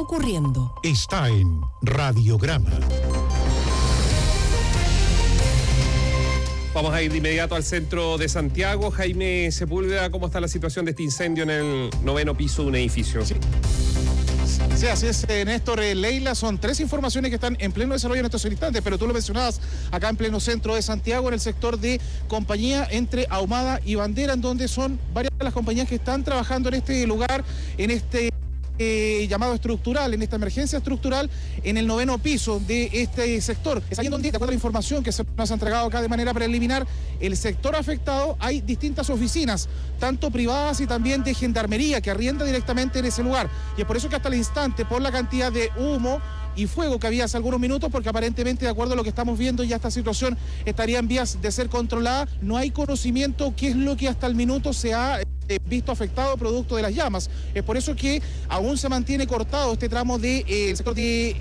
ocurriendo. Está en Radiograma. Vamos a ir de inmediato al centro de Santiago. Jaime Sepúlveda, ¿cómo está la situación de este incendio en el 9º piso de un edificio? Sí, así es, Néstor. Leila, son 3 informaciones que están en pleno desarrollo en estos instantes, pero tú lo mencionabas acá en pleno centro de Santiago, en el sector de compañía entre Ahumada y Bandera, en donde son varias de las compañías que están trabajando en este lugar, en este llamado estructural, en esta emergencia estructural, en el 9º piso de este sector. Es ahí en donde, de acuerdo a la información que se nos ha entregado acá de manera preliminar, el sector afectado, hay distintas oficinas, tanto privadas y también de gendarmería, que arrienda directamente en ese lugar. Y es por eso que hasta el instante, por la cantidad de humo y fuego que había hace algunos minutos, porque aparentemente, de acuerdo a lo que estamos viendo, ya esta situación estaría en vías de ser controlada. No hay conocimiento qué es lo que hasta el minuto se ha visto afectado producto de las llamas. Es por eso que aún se mantiene cortado este tramo de el sector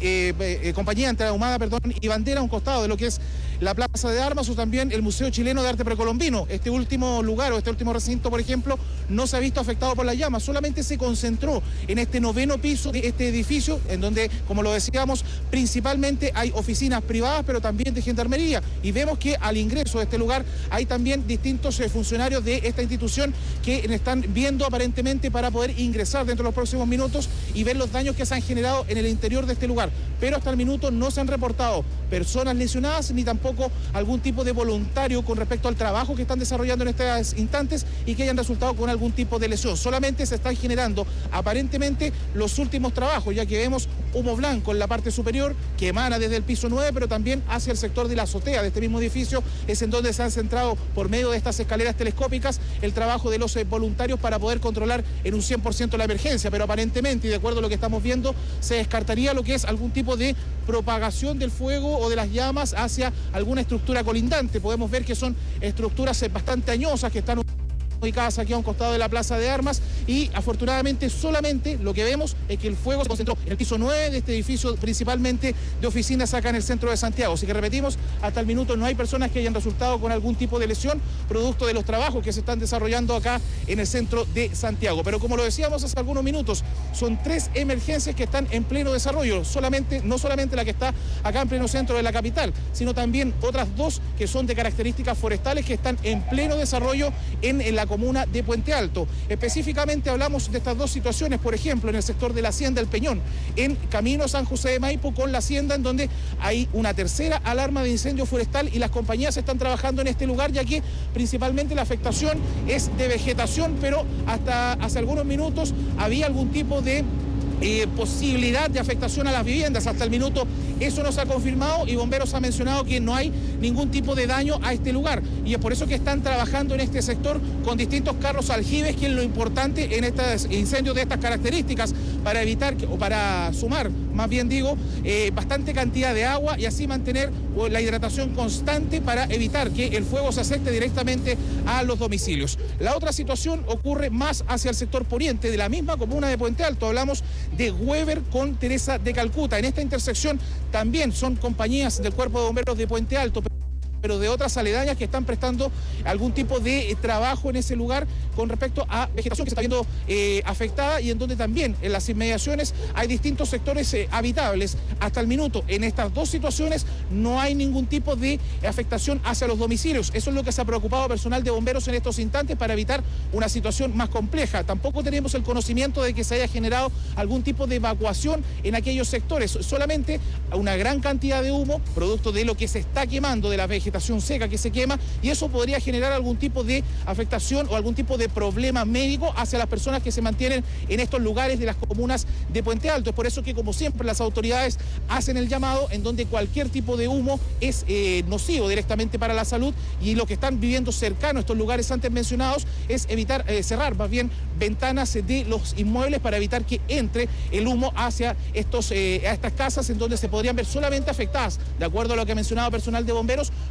de compañía entre Ahumada, y Bandera, a un costado de lo que es la Plaza de Armas o también el Museo Chileno de Arte Precolombino. Este último lugar o este último recinto, por ejemplo, no se ha visto afectado por las llamas, solamente se concentró en este 9º piso de este edificio, en donde, como lo decíamos, principalmente hay oficinas privadas, pero también de gendarmería, y vemos que al ingreso de este lugar hay también distintos funcionarios de esta institución que están viendo aparentemente para poder ingresar dentro de los próximos minutos y ver los daños que se han generado en el interior de este lugar. Pero hasta el minuto no se han reportado personas lesionadas ni tampoco algún tipo de voluntario con respecto al trabajo que están desarrollando en estos instantes y que hayan resultado con algún tipo de lesión. Solamente se están generando aparentemente los últimos trabajos, ya que vemos humo blanco en la parte superior que emana desde el piso 9, pero también hacia el sector de la azotea de este mismo edificio. Es en donde se han centrado por medio de estas escaleras telescópicas el trabajo de los voluntarios para poder controlar en un 100% la emergencia, pero aparentemente, y de acuerdo a lo que estamos viendo, se descartaría lo que es algún tipo de propagación del fuego o de las llamas hacia alguna estructura colindante. Podemos ver que son estructuras bastante añosas que están ubicadas aquí a un costado de la Plaza de Armas, y afortunadamente solamente lo que vemos es que el fuego se concentró en el piso 9 de este edificio, principalmente de oficinas acá en el centro de Santiago. Así que repetimos, hasta el minuto no hay personas que hayan resultado con algún tipo de lesión producto de los trabajos que se están desarrollando acá en el centro de Santiago. Pero como lo decíamos hace algunos minutos, son 3 emergencias que están en pleno desarrollo, no solamente la que está acá en pleno centro de la capital, sino también otras 2 que son de características forestales que están en pleno desarrollo en la comuna de Puente Alto. Específicamente hablamos de estas 2 situaciones, por ejemplo, en el sector de la Hacienda El Peñón, en camino San José de Maipo con la Hacienda, en donde hay una tercera alarma de incendio forestal y las compañías están trabajando en este lugar, ya que principalmente la afectación es de vegetación, pero hasta hace algunos minutos había algún tipo de posibilidad de afectación a las viviendas. Hasta el minuto eso no se ha confirmado y Bomberos ha mencionado que no hay ningún tipo de daño a este lugar, y es por eso que están trabajando en este sector con distintos carros aljibes, que es lo importante en estos incendios de estas características, para evitar o para sumar, más bien digo, bastante cantidad de agua y así mantener la hidratación constante para evitar que el fuego se acerque directamente a los domicilios. La otra situación ocurre más hacia el sector poniente de la misma comuna de Puente Alto. Hablamos de Weber con Teresa de Calcuta. En esta intersección también son compañías del Cuerpo de Bomberos de Puente Alto, pero de otras aledañas que están prestando algún tipo de trabajo en ese lugar con respecto a vegetación que se está viendo afectada, y en donde también en las inmediaciones hay distintos sectores habitables. Hasta el minuto, en estas 2 situaciones no hay ningún tipo de afectación hacia los domicilios. Eso es lo que se ha preocupado personal de bomberos en estos instantes para evitar una situación más compleja. Tampoco tenemos el conocimiento de que se haya generado algún tipo de evacuación en aquellos sectores, solamente una gran cantidad de humo producto de lo que se está quemando, de la vegetación seca que se quema, y eso podría generar algún tipo de afectación o algún tipo de problema médico hacia las personas que se mantienen en estos lugares de las comunas de Puente Alto. Es por eso que, como siempre, las autoridades hacen el llamado en donde cualquier tipo de humo es nocivo directamente para la salud, y lo que están viviendo cercano a estos lugares antes mencionados es evitar cerrar más bien ventanas de los inmuebles para evitar que entre el humo hacia a estas casas, en donde se podrían ver solamente afectadas, de acuerdo a lo que ha mencionado personal de bomberos,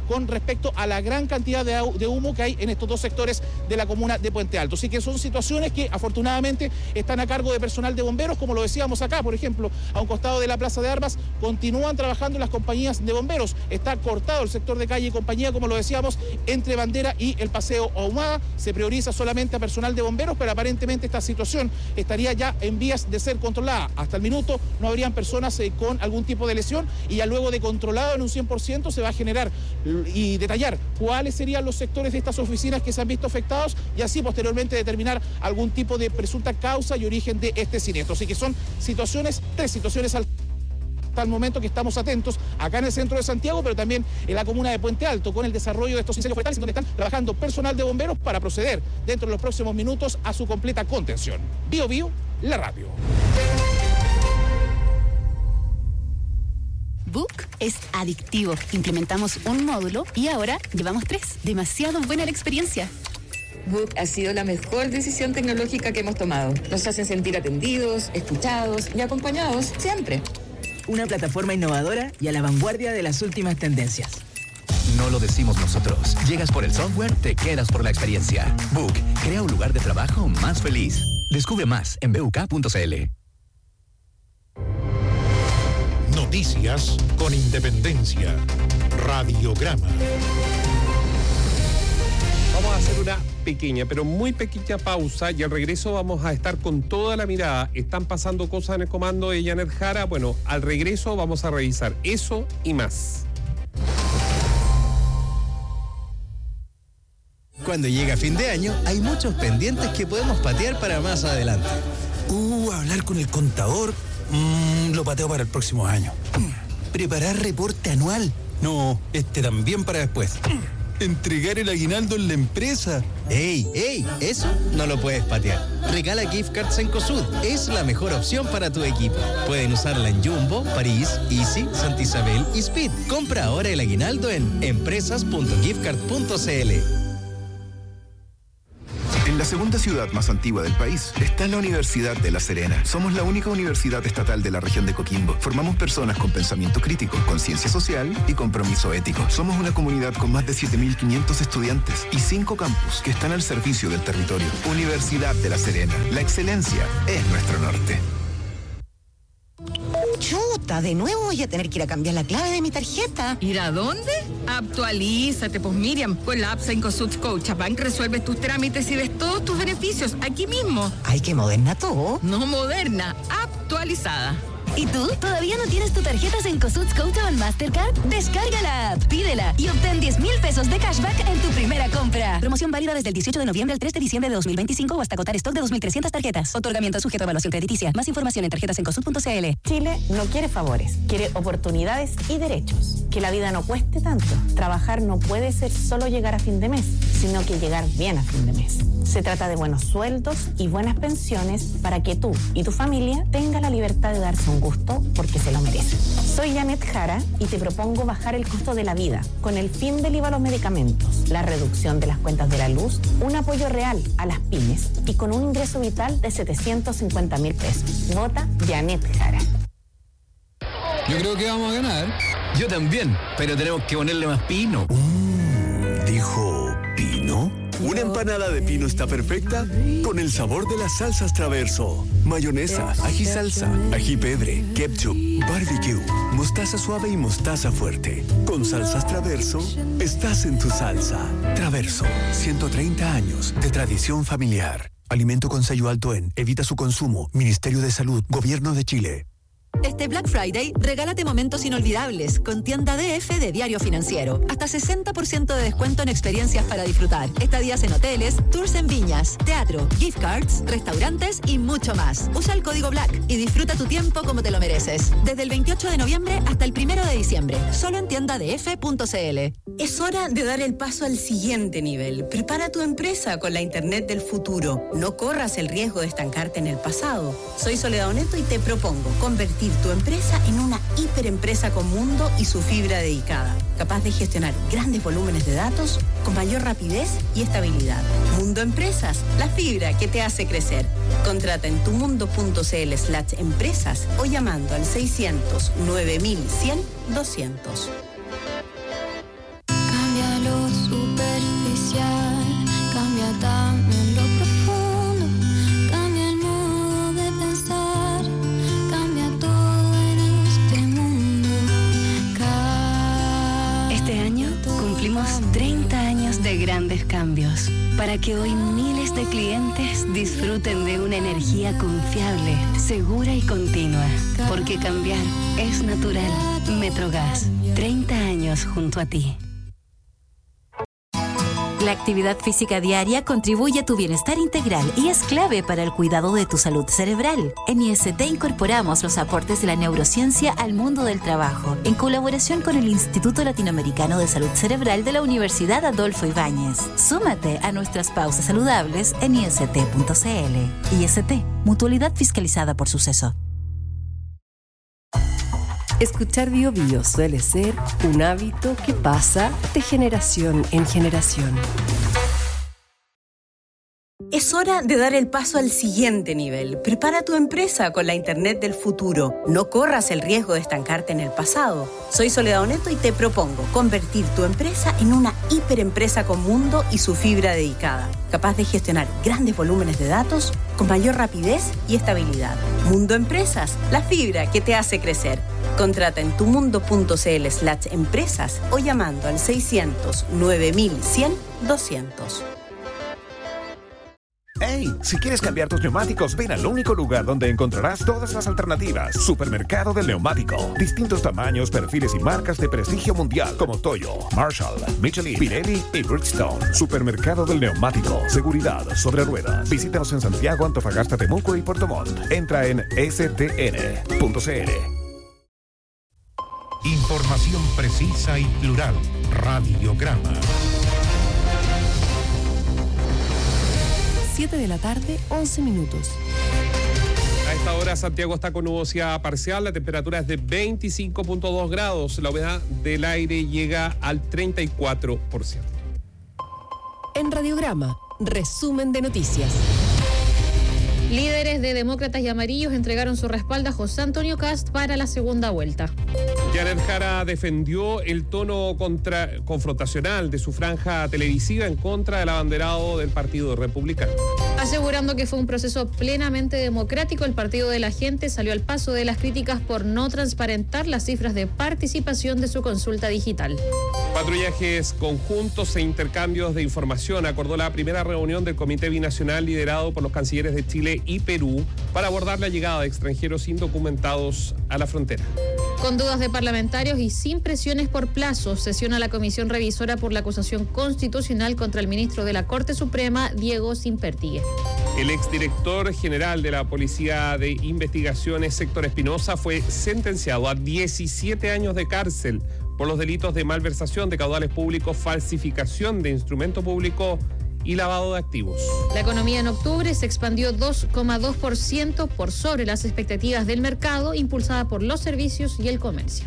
con respecto a la gran cantidad de humo que hay en estos dos sectores de la comuna de Puente Alto. Así que son situaciones que afortunadamente están a cargo de personal de bomberos, como lo decíamos acá, por ejemplo, a un costado de la Plaza de Armas, continúan trabajando las compañías de bomberos. Está cortado el sector de Calle y Compañía, como lo decíamos, entre Bandera y el Paseo Ahumada. Se prioriza solamente a personal de bomberos, pero aparentemente esta situación estaría ya en vías de ser controlada. Hasta el minuto no habrían personas con algún tipo de lesión, y ya luego de controlado en un 100% se va a generar y detallar cuáles serían los sectores de estas oficinas que se han visto afectados, y así posteriormente determinar algún tipo de presunta causa y origen de este siniestro. Así que son situaciones, 3 situaciones hasta el momento que estamos atentos acá en el centro de Santiago, pero también en la comuna de Puente Alto, con el desarrollo de estos incendios forestales, donde están trabajando personal de bomberos para proceder dentro de los próximos minutos a su completa contención. Bio Bio, la radio. Book es adictivo. Implementamos un módulo y ahora llevamos 3. Demasiado buena la experiencia. Book ha sido la mejor decisión tecnológica que hemos tomado. Nos hacen sentir atendidos, escuchados y acompañados siempre. Una plataforma innovadora y a la vanguardia de las últimas tendencias. No lo decimos nosotros. Llegas por el software, te quedas por la experiencia. Book crea un lugar de trabajo más feliz. Descubre más en buk.cl. Noticias con independencia. Radiograma. Vamos a hacer una pequeña, pero muy pequeña pausa, y al regreso vamos a estar con toda la mirada. Están pasando cosas en el comando de Janet Jara. Bueno, al regreso vamos a revisar eso y más. Cuando llega fin de año, hay muchos pendientes que podemos patear para más adelante. Hablar con el contador, lo pateo para el próximo año. Preparar reporte anual. No, también para después. Entregar el aguinaldo en la empresa. ¡Ey! Eso no lo puedes patear. Regala gift cards en COSUD. Es la mejor opción para tu equipo. Pueden usarla en Jumbo, París, Easy, Santa Isabel y Speed. Compra ahora el aguinaldo en empresas.giftcard.cl. En la segunda ciudad más antigua del país está la Universidad de La Serena. Somos la única universidad estatal de la región de Coquimbo. Formamos personas con pensamiento crítico, conciencia social y compromiso ético. Somos una comunidad con más de 7.500 estudiantes y 5 campus que están al servicio del territorio. Universidad de La Serena. La excelencia es nuestro norte. Chuta, de nuevo voy a tener que ir a cambiar la clave de mi tarjeta. ¿Ir a dónde? Actualízate, pues Miriam. Con la app Cencosud Scotiabank resuelves tus trámites y ves todos tus beneficios aquí mismo. Ay, qué moderna todo. No moderna, actualizada. ¿Y tú? ¿Todavía no tienes tu tarjeta Cencosud Scotiabank Mastercard? Descarga la app, pídela y obtén 10,000 pesos de cashback en tu primera compra. Promoción válida desde el 18 de noviembre al 3 de diciembre de 2025 o hasta agotar stock de 2.300 tarjetas. Otorgamiento sujeto a evaluación crediticia. Más información en tarjetasencosud.cl. Chile no quiere favores, quiere oportunidades y derechos. Que la vida no cueste tanto. Trabajar no puede ser solo llegar a fin de mes, sino que llegar bien a fin de mes. Se trata de buenos sueldos y buenas pensiones para que tú y tu familia tengan la libertad de darse un gusto porque se lo merecen. Soy Janet Jara y te propongo bajar el costo de la vida con el fin del IVA a los medicamentos, la reducción de las cuentas de la luz, un apoyo real a las pymes y con un ingreso vital de 750,000 pesos. Vota Janet Jara. Yo creo que vamos a ganar. Yo también, pero tenemos que ponerle más pino. ¿Dijo pino? Una empanada de pino está perfecta con el sabor de las salsas Traverso. Mayonesa, ají salsa, ají pedre, ketchup, barbecue, mostaza suave y mostaza fuerte. Con salsas Traverso, estás en tu salsa. Traverso, 130 años de tradición familiar. Alimento con sello alto en Evita su consumo. Ministerio de Salud, Gobierno de Chile. Este Black Friday, regálate momentos inolvidables con tienda DF de Diario Financiero. Hasta 60% de descuento en experiencias para disfrutar. Estadías en hoteles, tours en viñas, teatro, gift cards, restaurantes y mucho más. Usa el código BLACK y disfruta tu tiempo como te lo mereces. Desde el 28 de noviembre hasta el 1 de diciembre. Solo en tiendadf.cl. Es hora de dar el paso al siguiente nivel. Prepara tu empresa con la Internet del futuro. No corras el riesgo de estancarte en el pasado. Soy Soledad Oneto y te propongo convertir tu empresa en una hiperempresa con mundo y su fibra dedicada, capaz de gestionar grandes volúmenes de datos con mayor rapidez y estabilidad. Mundo Empresas, la fibra que te hace crecer. Contrata en tumundo.cl/empresas o llamando al 600 9100 200. grandes cambios, para que hoy miles de clientes disfruten de una energía confiable, segura y continua. Porque cambiar es natural. Metrogas, 30 años junto a ti. La actividad física diaria contribuye a tu bienestar integral y es clave para el cuidado de tu salud cerebral. En IST incorporamos los aportes de la neurociencia al mundo del trabajo, en colaboración con el Instituto Latinoamericano de Salud Cerebral de la Universidad Adolfo Ibáñez. Súmate a nuestras pausas saludables en ist.cl. IST, mutualidad fiscalizada por Suceso. Escuchar Bio Bio suele ser un hábito que pasa de generación en generación. Es hora de dar el paso al siguiente nivel. Prepara tu empresa con la Internet del futuro. No corras el riesgo de estancarte en el pasado. Soy Soledad Oneto y te propongo convertir tu empresa en una hiperempresa con mundo y su fibra dedicada, capaz de gestionar grandes volúmenes de datos con mayor rapidez y estabilidad. Mundo Empresas, la fibra que te hace crecer. Contrata en tumundo.cl/empresas o llamando al 600 9100 200. ¡Hey! Si quieres cambiar tus neumáticos, ven al único lugar donde encontrarás todas las alternativas. Supermercado del Neumático. Distintos tamaños, perfiles y marcas de prestigio mundial como Toyo, Marshall, Michelin, Pirelli y Bridgestone. Supermercado del Neumático. Seguridad sobre ruedas. Visítanos en Santiago, Antofagasta, Temuco y Puerto Montt. Entra en stn.cl. Información precisa y plural. Radiograma. 7 de la tarde, 11 minutos. A esta hora Santiago está con nubosidad parcial, la temperatura es de 25.2 grados, la humedad del aire llega al 34%. En Radiograma, resumen de noticias. Líderes de Demócratas y Amarillos entregaron su respaldo a José Antonio Kast para la segunda vuelta. Janet Jara defendió el tono confrontacional de su franja televisiva en contra del abanderado del Partido Republicano. Asegurando que fue un proceso plenamente democrático, el Partido de la Gente salió al paso de las críticas por no transparentar las cifras de participación de su consulta digital. Patrullajes conjuntos e intercambios de información acordó la primera reunión del Comité Binacional liderado por los cancilleres de Chile y Perú para abordar la llegada de extranjeros indocumentados a la frontera. Con dudas de parlamentarios y sin presiones por plazos, sesiona la Comisión Revisora por la acusación constitucional contra el ministro de la Corte Suprema, Diego Simpertigue. El exdirector general de la Policía de Investigaciones, Héctor Espinosa, fue sentenciado a 17 años de cárcel por los delitos de malversación de caudales públicos, falsificación de instrumento público y lavado de activos. La economía en octubre se expandió 2,2% por sobre las expectativas del mercado, impulsada por los servicios y el comercio.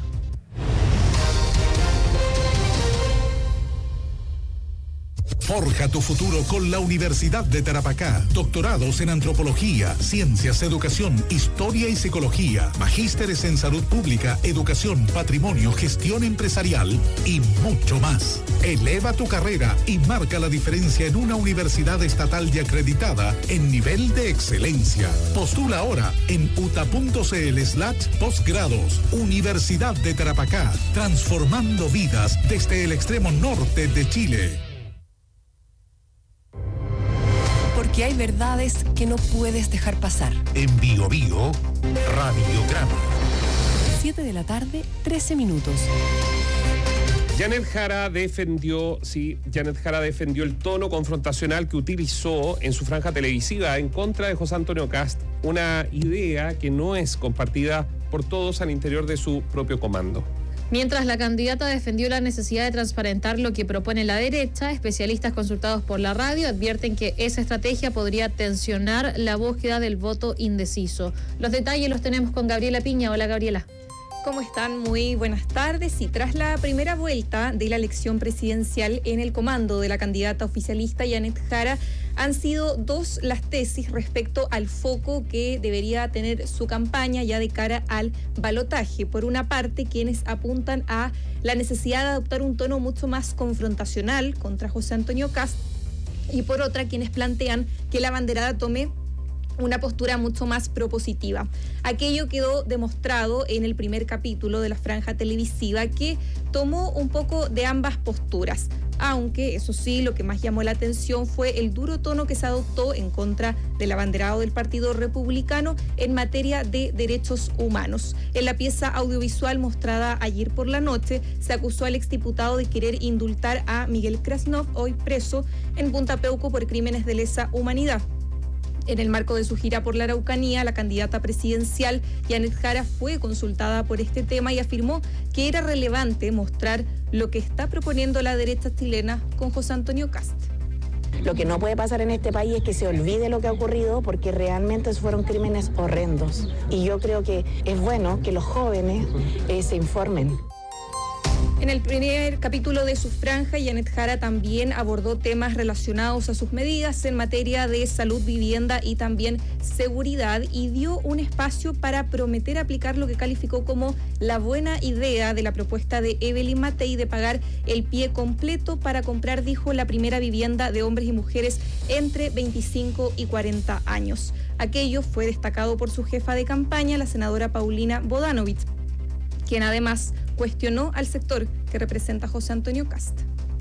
Forja tu futuro con la Universidad de Tarapacá. Doctorados en Antropología, Ciencias, Educación, Historia y Psicología. Magísteres en Salud Pública, Educación, Patrimonio, Gestión Empresarial y mucho más. Eleva tu carrera y marca la diferencia en una universidad estatal y acreditada en nivel de excelencia. Postula ahora en uta.cl/posgrados. Universidad de Tarapacá, transformando vidas desde el extremo norte de Chile. Porque hay verdades que no puedes dejar pasar. En Bio Bio, Radiograma. 7 de la tarde, 13 minutos. Janet Jara defendió el tono confrontacional que utilizó en su franja televisiva en contra de José Antonio Kast, una idea que no es compartida por todos al interior de su propio comando. Mientras la candidata defendió la necesidad de transparentar lo que propone la derecha, especialistas consultados por la radio advierten que esa estrategia podría tensionar la búsqueda del voto indeciso. Los detalles los tenemos con Gabriela Piña. Hola, Gabriela. ¿Cómo están? Muy buenas tardes. Y tras la primera vuelta de la elección presidencial en el comando de la candidata oficialista Janet Jara, han sido dos las tesis respecto al foco que debería tener su campaña ya de cara al balotaje. Por una parte, quienes apuntan a la necesidad de adoptar un tono mucho más confrontacional contra José Antonio Kast, y por otra, quienes plantean que la abanderada tome una postura mucho más propositiva. Aquello quedó demostrado en el primer capítulo de la franja televisiva, que tomó un poco de ambas posturas. aunque, eso sí, lo que más llamó la atención fue el duro tono que se adoptó en contra del abanderado del Partido Republicano en materia de derechos humanos. En la pieza audiovisual mostrada ayer por la noche, se acusó al exdiputado de querer indultar a Miguel Krasnov, hoy preso en Punta Peuco por crímenes de lesa humanidad. En el marco de su gira por la Araucanía, la candidata presidencial Janet Jara fue consultada por este tema y afirmó que era relevante mostrar lo que está proponiendo la derecha chilena con José Antonio Kast. Lo que no puede pasar en este país es que se olvide lo que ha ocurrido, porque realmente fueron crímenes horrendos. Y yo creo que es bueno que los jóvenes se informen. En el primer capítulo de su franja, Janet Jara también abordó temas relacionados a sus medidas en materia de salud, vivienda y también seguridad, y dio un espacio para prometer aplicar lo que calificó como la buena idea de la propuesta de Evelyn Matei de pagar el pie completo para comprar, dijo, la primera vivienda de hombres y mujeres entre 25 y 40 años. Aquello fue destacado por su jefa de campaña, la senadora Paulina Bodanovich, quien además cuestionó al sector que representa José Antonio Kast.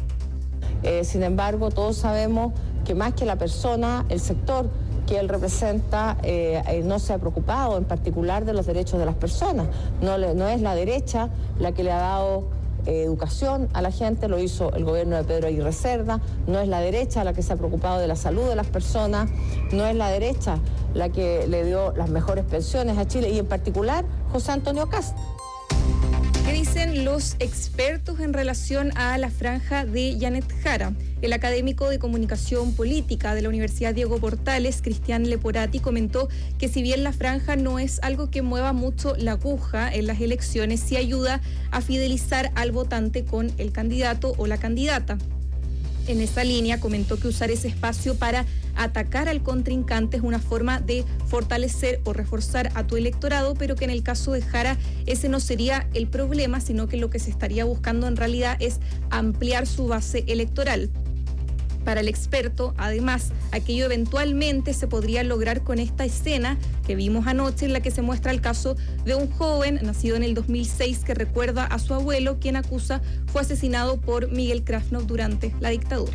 Sin embargo, todos sabemos que más que la persona, el sector que él representa no se ha preocupado en particular de los derechos de las personas. No es la derecha la que le ha dado educación a la gente, lo hizo el gobierno de Pedro Aguirre Cerda. No es la derecha la que se ha preocupado de la salud de las personas, no es la derecha la que le dio las mejores pensiones a Chile, y en particular José Antonio Kast. ¿Qué dicen los expertos en relación a la franja de Janet Jara? El académico de comunicación política de la Universidad Diego Portales, Cristian Leporati, comentó que si bien la franja no es algo que mueva mucho la aguja en las elecciones, sí ayuda a fidelizar al votante con el candidato o la candidata. En esa línea comentó que usar ese espacio para atacar al contrincante es una forma de fortalecer o reforzar a tu electorado, pero que en el caso de Jara ese no sería el problema, sino que lo que se estaría buscando en realidad es ampliar su base electoral. Para el experto, además, aquello eventualmente se podría lograr con esta escena que vimos anoche, en la que se muestra el caso de un joven nacido en el 2006 que recuerda a su abuelo, quien acusa fue asesinado por Miguel Krasnov durante la dictadura.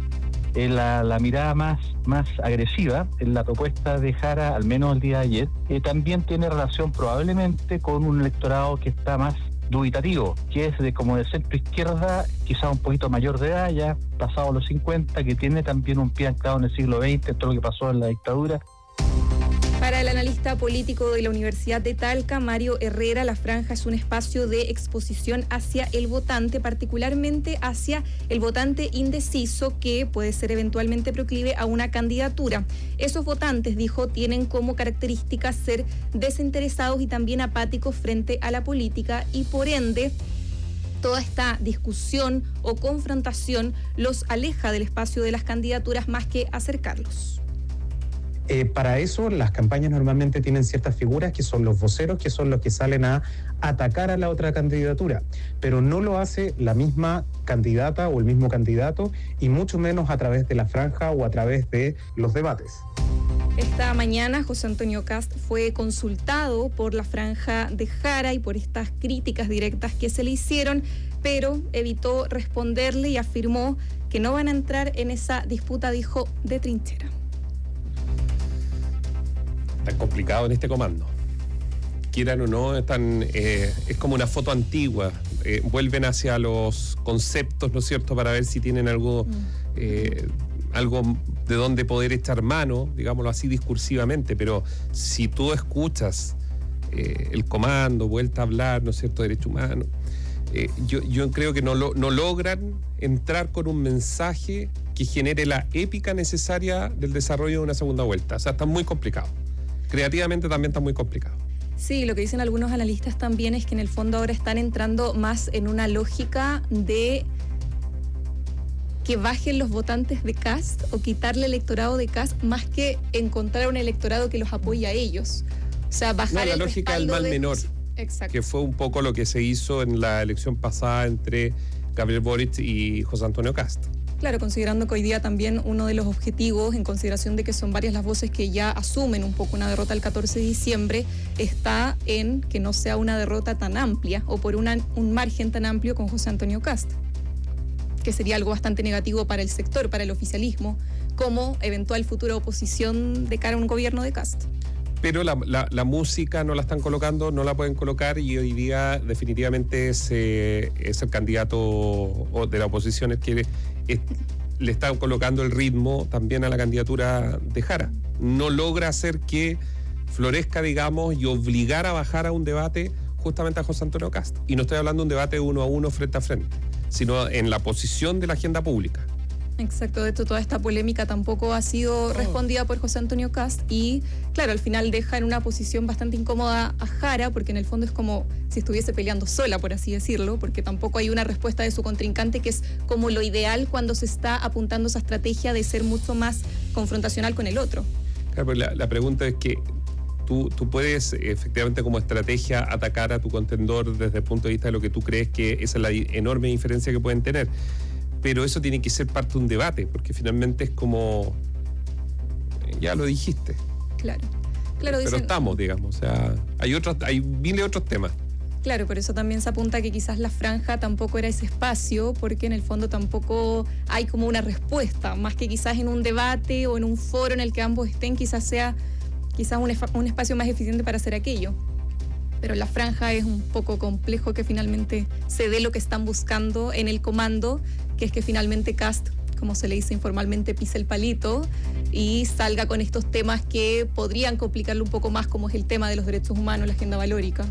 La mirada más agresiva en la propuesta de Jara, al menos el día de ayer, también tiene relación probablemente con un electorado que está más dubitativo, que es como de centro izquierda, quizá un poquito mayor de edad, ya pasado los 50, que tiene también un pie anclado en el siglo XX, todo lo que pasó en la dictadura. Para el analista político de la Universidad de Talca, Mario Herrera, la franja es un espacio de exposición hacia el votante, particularmente hacia el votante indeciso, que puede ser eventualmente proclive a una candidatura. Esos votantes, dijo, tienen como características ser desinteresados y también apáticos frente a la política, y por ende toda esta discusión o confrontación los aleja del espacio de las candidaturas más que acercarlos. Para eso las campañas normalmente tienen ciertas figuras que son los voceros, que son los que salen a atacar a la otra candidatura, pero no lo hace la misma candidata o el mismo candidato, y mucho menos a través de la franja o a través de los debates. Esta mañana José Antonio Kast fue consultado por la franja de Jara y por estas críticas directas que se le hicieron, pero evitó responderle y afirmó que no van a entrar en esa disputa, dijo, de trinchera. Tan complicado en este comando. Quieran o no, es como una foto antigua. Vuelven hacia los conceptos, ¿no es cierto?, para ver si tienen algo de donde poder echar mano, digámoslo así discursivamente. Pero si tú escuchas el comando, vuelta a hablar, ¿no es cierto?, derecho humano, yo creo que no logran entrar con un mensaje que genere la épica necesaria del desarrollo de una segunda vuelta. O sea, está muy complicado. Creativamente también está muy complicado. Sí, lo que dicen algunos analistas también es que en el fondo ahora están entrando más en una lógica de que bajen los votantes de Kast o quitarle el electorado de Kast, más que encontrar un electorado que los apoye a ellos. O sea, bajar la lógica del mal menor. Exacto. Que fue un poco lo que se hizo en la elección pasada entre Gabriel Boric y José Antonio Kast. Claro, considerando que hoy día también uno de los objetivos, en consideración de que son varias las voces que ya asumen un poco una derrota el 14 de diciembre, está en que no sea una derrota tan amplia o por un margen tan amplio con José Antonio Kast. que sería algo bastante negativo para el sector, para el oficialismo, como eventual futura oposición de cara a un gobierno de Kast. Pero la música no la están colocando, no la pueden colocar, y hoy día definitivamente es el candidato de la oposición el que le están colocando el ritmo también a la candidatura de Jara. No logra hacer que florezca, digamos, y obligar a bajar a un debate justamente a José Antonio Kast. Y no estoy hablando de un debate 1 a 1 frente a frente, sino en la posición de la agenda pública. Exacto, de hecho toda esta polémica tampoco ha sido respondida por José Antonio Kast y claro, al final deja en una posición bastante incómoda a Jara, porque en el fondo es como si estuviese peleando sola, por así decirlo, porque tampoco hay una respuesta de su contrincante, que es como lo ideal cuando se está apuntando esa estrategia de ser mucho más confrontacional con el otro. Claro, pero la pregunta es que tú puedes efectivamente como estrategia atacar a tu contendor desde el punto de vista de lo que tú crees que esa es la enorme diferencia que pueden tener. Pero eso tiene que ser parte de un debate, porque finalmente es como, ya lo dijiste. Claro, pero estamos, digamos, o sea, hay miles de otros temas. Claro, por eso también se apunta que quizás la franja tampoco era ese espacio, porque en el fondo tampoco hay como una respuesta, más que quizás en un debate o en un foro en el que ambos estén, quizás sea un espacio más eficiente para hacer aquello. Pero la franja es un poco complejo que finalmente se dé lo que están buscando en el comando, que es que finalmente Kast, como se le dice informalmente, pise el palito y salga con estos temas que podrían complicarlo un poco más, como es el tema de los derechos humanos, la agenda valórica.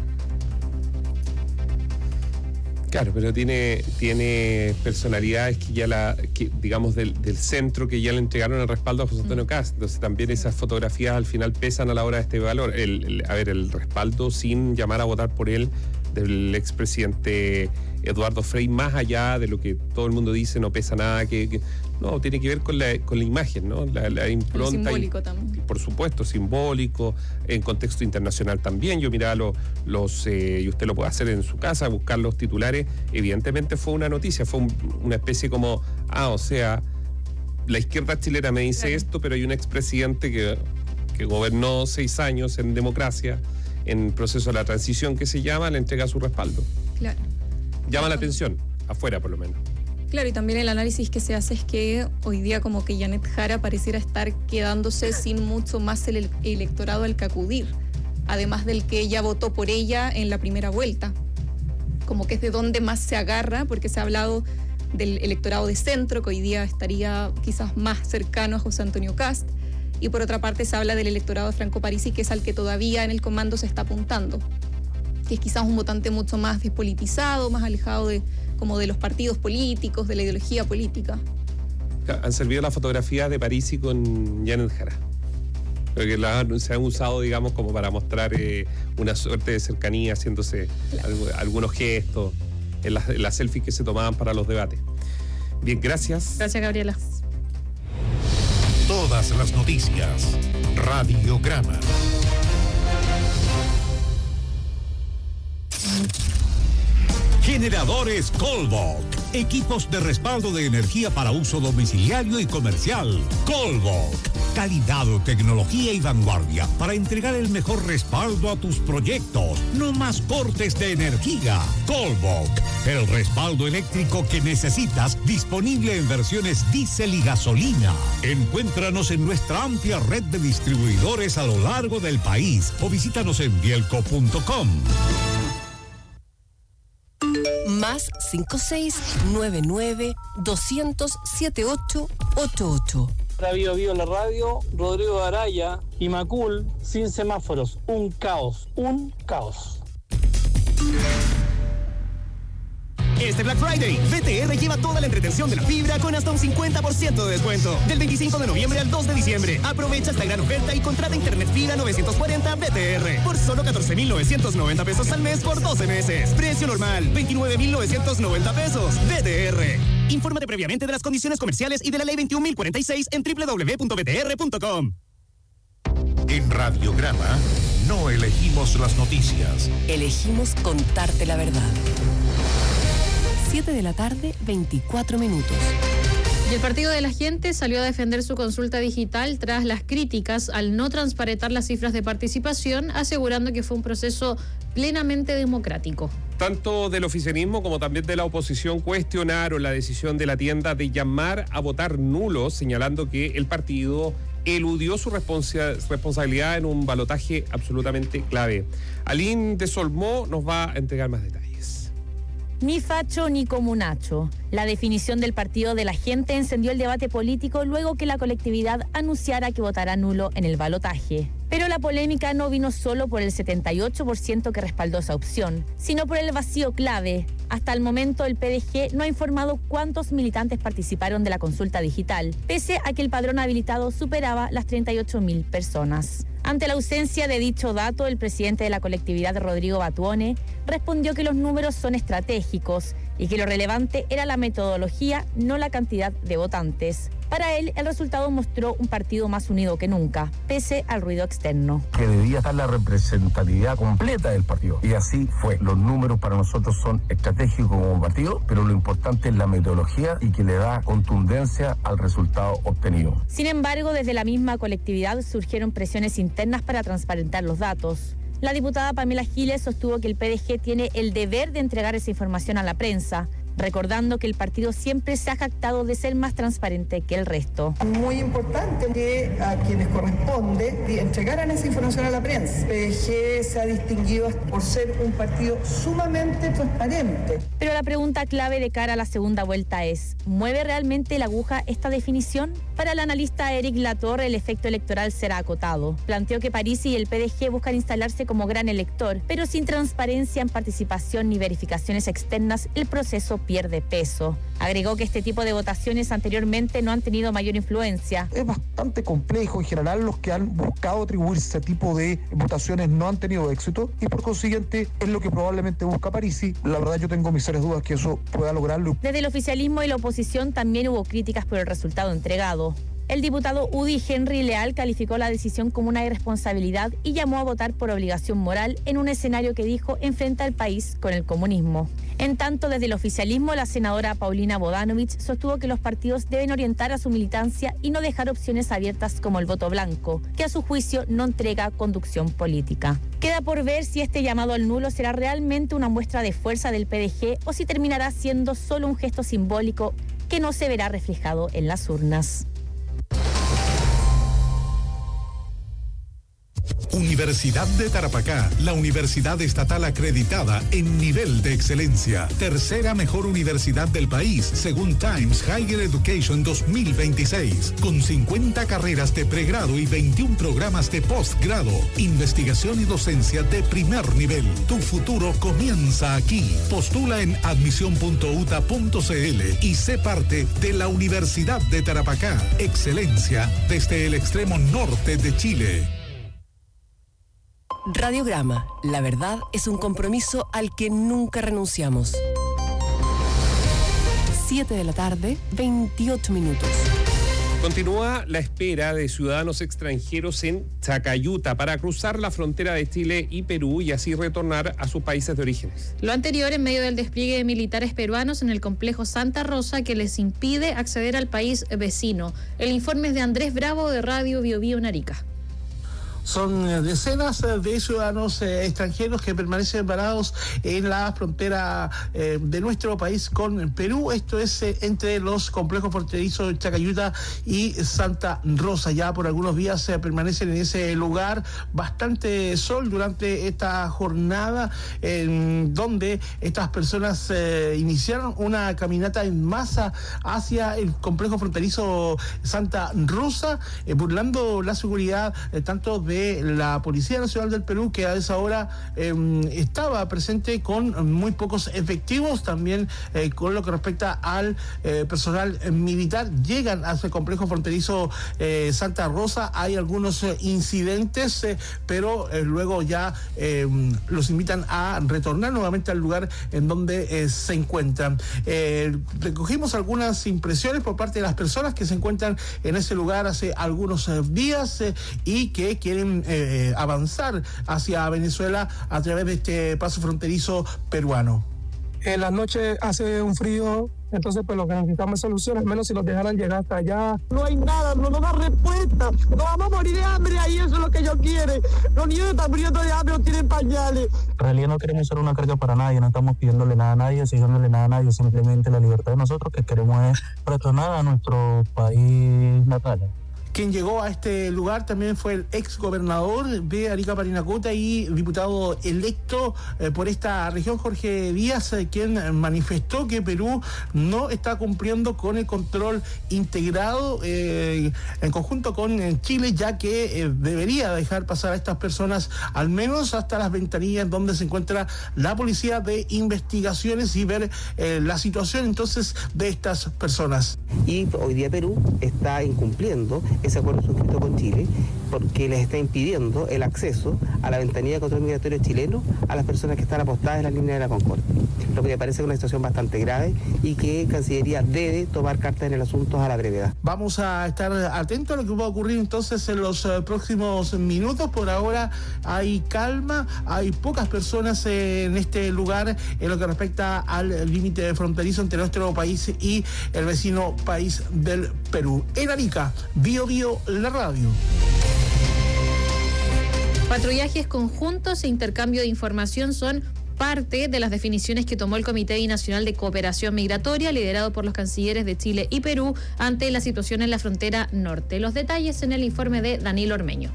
Claro, pero tiene personalidades que digamos del centro, que ya le entregaron el respaldo a José Antonio Kast. Entonces también esas fotografías al final pesan a la hora de este valor. El respaldo sin llamar a votar por él del expresidente Eduardo Frei, más allá de lo que todo el mundo dice, no pesa nada, no, tiene que ver con la imagen, ¿no? La impronta. Simbólico también. Por supuesto, simbólico, en contexto internacional también. Yo miraba y usted lo puede hacer en su casa, buscar los titulares. Evidentemente fue una noticia, fue una especie como, o sea, la izquierda chilena me dice esto, pero hay un expresidente que gobernó 6 años en democracia, en proceso de la transición que se llama, le entrega su respaldo. Claro. Llama la atención, afuera por lo menos. Claro, y también el análisis que se hace es que hoy día como que Janet Jara pareciera estar quedándose sin mucho más el electorado al que acudir, además del que ella votó por ella en la primera vuelta. Como que es de donde más se agarra, porque se ha hablado del electorado de centro, que hoy día estaría quizás más cercano a José Antonio Kast, y por otra parte se habla del electorado de Franco Parisi, que es al que todavía en el comando se está apuntando, que es quizás un votante mucho más despolitizado, más alejado de los partidos políticos, de la ideología política. Han servido las fotografías de Parisi con Janet Jara, porque se han usado, digamos, como para mostrar una suerte de cercanía, haciéndose algunos gestos en las selfies que se tomaban para los debates. Bien, gracias. Gracias, Gabriela. Todas las noticias. Radiograma. Generadores Colbok. Equipos de respaldo de energía para uso domiciliario y comercial. Colbok. Calidad, tecnología y vanguardia para entregar el mejor respaldo a tus proyectos. No más cortes de energía. Colbok. El respaldo eléctrico que necesitas, disponible en versiones diésel y gasolina. Encuéntranos en nuestra amplia red de distribuidores a lo largo del país o visítanos en bielco.com. Más 5699-200-7888. Vivo en la radio, Rodrigo Araya y Macul, sin semáforos. Un caos. Este Black Friday, VTR lleva toda la entretención de la fibra con hasta un 50% de descuento. Del 25 de noviembre al 2 de diciembre. Aprovecha esta gran oferta y contrata internet fibra 940 VTR por solo 14,990 pesos al mes por 12 meses. Precio normal, 29,990 pesos. VTR. Infórmate previamente de las condiciones comerciales y de la ley 21.046 en www.vtr.com. En Radiograma no elegimos las noticias. Elegimos contarte la verdad. 7 de la tarde, 24 minutos. Y el Partido de la Gente salió a defender su consulta digital tras las críticas al no transparentar las cifras de participación, asegurando que fue un proceso plenamente democrático. Tanto del oficialismo como también de la oposición cuestionaron la decisión de la tienda de llamar a votar nulo, señalando que el partido eludió su responsabilidad en un balotaje absolutamente clave. Aline de Solmó nos va a entregar más detalles. Ni facho ni comunacho. La definición del Partido de la Gente encendió el debate político luego que la colectividad anunciara que votará nulo en el balotaje. Pero la polémica no vino solo por el 78% que respaldó esa opción, sino por el vacío clave. Hasta el momento el PDG no ha informado cuántos militantes participaron de la consulta digital, pese a que el padrón habilitado superaba las 38.000 personas. Ante la ausencia de dicho dato, el presidente de la colectividad, Rodrigo Batuone, respondió que los números son estratégicos y que lo relevante era la metodología, no la cantidad de votantes. Para él, el resultado mostró un partido más unido que nunca, pese al ruido externo. Que debía estar la representatividad completa del partido. Y así fue. Los números para nosotros son estratégicos como partido, pero lo importante es la metodología y que le da contundencia al resultado obtenido. Sin embargo, desde la misma colectividad surgieron presiones internas para transparentar los datos. La diputada Pamela Giles sostuvo que el PDG tiene el deber de entregar esa información a la prensa, recordando que el partido siempre se ha jactado de ser más transparente que el resto. Muy importante que a quienes corresponde entregaran esa información a la prensa. El PDG se ha distinguido por ser un partido sumamente transparente. Pero la pregunta clave de cara a la segunda vuelta es, ¿mueve realmente la aguja esta definición? Para el analista Eric Latorre, el efecto electoral será acotado. Planteó que Parisi y el PDG buscan instalarse como gran elector, pero sin transparencia en participación ni verificaciones externas, el proceso pierde peso. Agregó que este tipo de votaciones anteriormente no han tenido mayor influencia. Es bastante complejo. En general, los que han buscado atribuirse a este tipo de votaciones no han tenido éxito y por consiguiente es lo que probablemente busca Parisi. La verdad, yo tengo mis serias dudas que eso pueda lograrlo. Desde el oficialismo y la oposición también hubo críticas por el resultado entregado. El diputado Udi Henry Leal calificó la decisión como una irresponsabilidad y llamó a votar por obligación moral en un escenario que dijo enfrenta al país con el comunismo. En tanto, desde el oficialismo, la senadora Paulina Bodanovich sostuvo que los partidos deben orientar a su militancia y no dejar opciones abiertas como el voto blanco, que a su juicio no entrega conducción política. Queda por ver si este llamado al nulo será realmente una muestra de fuerza del PDG o si terminará siendo solo un gesto simbólico que no se verá reflejado en las urnas. Universidad de Tarapacá, la universidad estatal acreditada en nivel de excelencia. Tercera mejor universidad del país, según Times Higher Education 2026. Con 50 carreras de pregrado y 21 programas de posgrado. Investigación y docencia de primer nivel. Tu futuro comienza aquí. Postula en admisión.uta.cl y sé parte de la Universidad de Tarapacá. Excelencia desde el extremo norte de Chile. Radiograma, la verdad es un compromiso al que nunca renunciamos. 7 de la tarde, 28 minutos. Continúa la espera de ciudadanos extranjeros en Chacayuta para cruzar la frontera de Chile y Perú y así retornar a sus países de orígenes. Lo anterior en medio del despliegue de militares peruanos en el complejo Santa Rosa que les impide acceder al país vecino. El informe es de Andrés Bravo de Radio Biobío en Arica. Son decenas de ciudadanos extranjeros que permanecen parados en la frontera de nuestro país con Perú. Esto es entre los complejos fronterizos Chacayuta y Santa Rosa. Ya por algunos días permanecen en ese lugar. Bastante sol durante esta jornada en donde estas personas iniciaron una caminata en masa hacia el complejo fronterizo Santa Rosa, burlando la seguridad tanto de la Policía Nacional del Perú, que a esa hora estaba presente con muy pocos efectivos, también con lo que respecta al personal militar. Llegan a ese complejo fronterizo Santa Rosa, hay algunos incidentes, pero luego ya los invitan a retornar nuevamente al lugar en donde se encuentran. Recogimos algunas impresiones por parte de las personas que se encuentran en ese lugar hace algunos días y que quieren avanzar hacia Venezuela a través de este paso fronterizo peruano. En las noches hace un frío Entonces, pues lo que necesitamos es soluciones, al menos si los dejaran llegar hasta allá. No hay nada, no nos da respuesta. Nos vamos a morir de hambre ahí, eso es lo que ellos quieren. Los niños están muriendo de hambre, no tienen pañales. En realidad no queremos ser una carga para nadie, no estamos pidiéndole nada a nadie, exigiéndole nada a nadie, simplemente la libertad de nosotros, que queremos es retornar a nuestro país natal. Quien llegó a este lugar también fue el ex gobernador de Arica Parinacota y diputado electo por esta región, Jorge Díaz, quien manifestó que Perú no está cumpliendo con el control integrado en conjunto con Chile, ya que debería dejar pasar a estas personas al menos hasta las ventanillas donde se encuentra la policía de investigaciones y ver la situación entonces de estas personas. Y hoy día Perú está incumpliendo ese acuerdo suscrito con Chile porque les está impidiendo el acceso a la ventanilla de control migratorio chileno a las personas que están apostadas en la línea de la Concordia, lo que me parece una situación bastante grave y que Cancillería debe tomar cartas en el asunto a la brevedad. Vamos a estar atentos a lo que va a ocurrir entonces en los próximos minutos. Por ahora hay calma, hay pocas personas en este lugar en lo que respecta al límite fronterizo entre nuestro país y el vecino país del Perú. En Arica, Bio Bio, la radio. Patrullajes conjuntos e intercambio de información son parte de las definiciones que tomó el Comité Binacional de Cooperación Migratoria, liderado por los cancilleres de Chile y Perú, ante la situación en la frontera norte. Los detalles en el informe de Danilo Ormeño.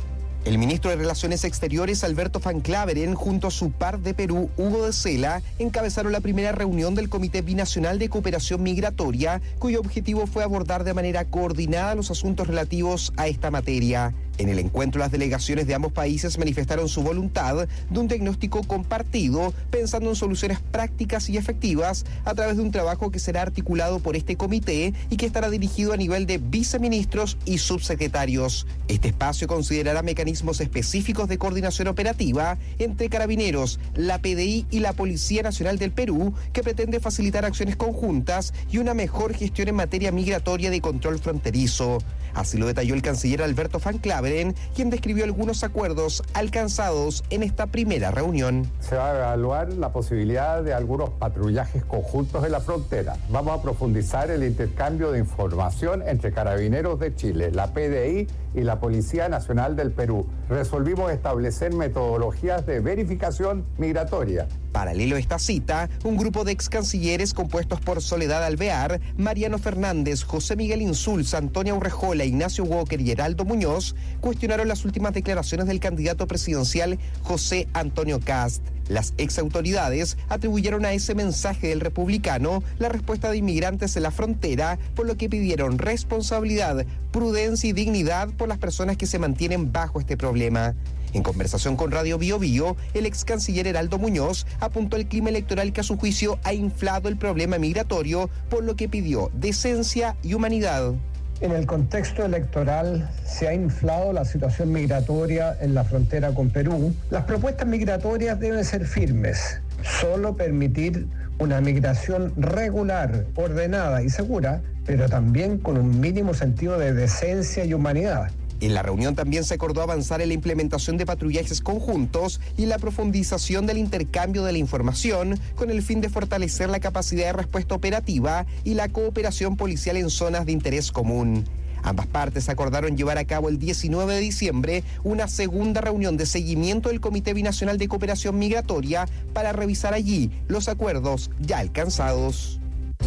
El ministro de Relaciones Exteriores, Alberto Van Claveren, junto a su par de Perú, Hugo de Sela, encabezaron la primera reunión del Comité Binacional de Cooperación Migratoria, cuyo objetivo fue abordar de manera coordinada los asuntos relativos a esta materia. En el encuentro, las delegaciones de ambos países manifestaron su voluntad de un diagnóstico compartido, pensando en soluciones prácticas y efectivas a través de un trabajo que será articulado por este comité y que estará dirigido a nivel de viceministros y subsecretarios. Este espacio considerará mecanismos específicos de coordinación operativa entre Carabineros, la PDI y la Policía Nacional del Perú, que pretende facilitar acciones conjuntas y una mejor gestión en materia migratoria de control fronterizo. Así lo detalló el canciller Alberto Van Claveren, quien describió algunos acuerdos alcanzados en esta primera reunión. Se va a evaluar la posibilidad de algunos patrullajes conjuntos en la frontera. Vamos a profundizar el intercambio de información entre Carabineros de Chile, la PDI y la Policía Nacional del Perú. Resolvimos establecer metodologías de verificación migratoria. Paralelo a esta cita, un grupo de ex cancilleres compuestos por Soledad Alvear, Mariano Fernández, José Miguel Insulza, Antonia Urrejola, Ignacio Walker y Heraldo Muñoz cuestionaron las últimas declaraciones del candidato presidencial José Antonio Kast. Las ex autoridades atribuyeron a ese mensaje del republicano la respuesta de inmigrantes en la frontera, por lo que pidieron responsabilidad, prudencia y dignidad por las personas que se mantienen bajo este problema. En conversación con Radio Bio Bio, el ex canciller Heraldo Muñoz apuntó al clima electoral que a su juicio ha inflado el problema migratorio, por lo que pidió decencia y humanidad. En el contexto electoral se ha inflado la situación migratoria en la frontera con Perú. Las propuestas migratorias deben ser firmes. Solo permitir una migración regular, ordenada y segura, pero también con un mínimo sentido de decencia y humanidad. En la reunión también se acordó avanzar en la implementación de patrullajes conjuntos y la profundización del intercambio de la información con el fin de fortalecer la capacidad de respuesta operativa y la cooperación policial en zonas de interés común. Ambas partes acordaron llevar a cabo el 19 de diciembre una segunda reunión de seguimiento del Comité Binacional de Cooperación Migratoria para revisar allí los acuerdos ya alcanzados.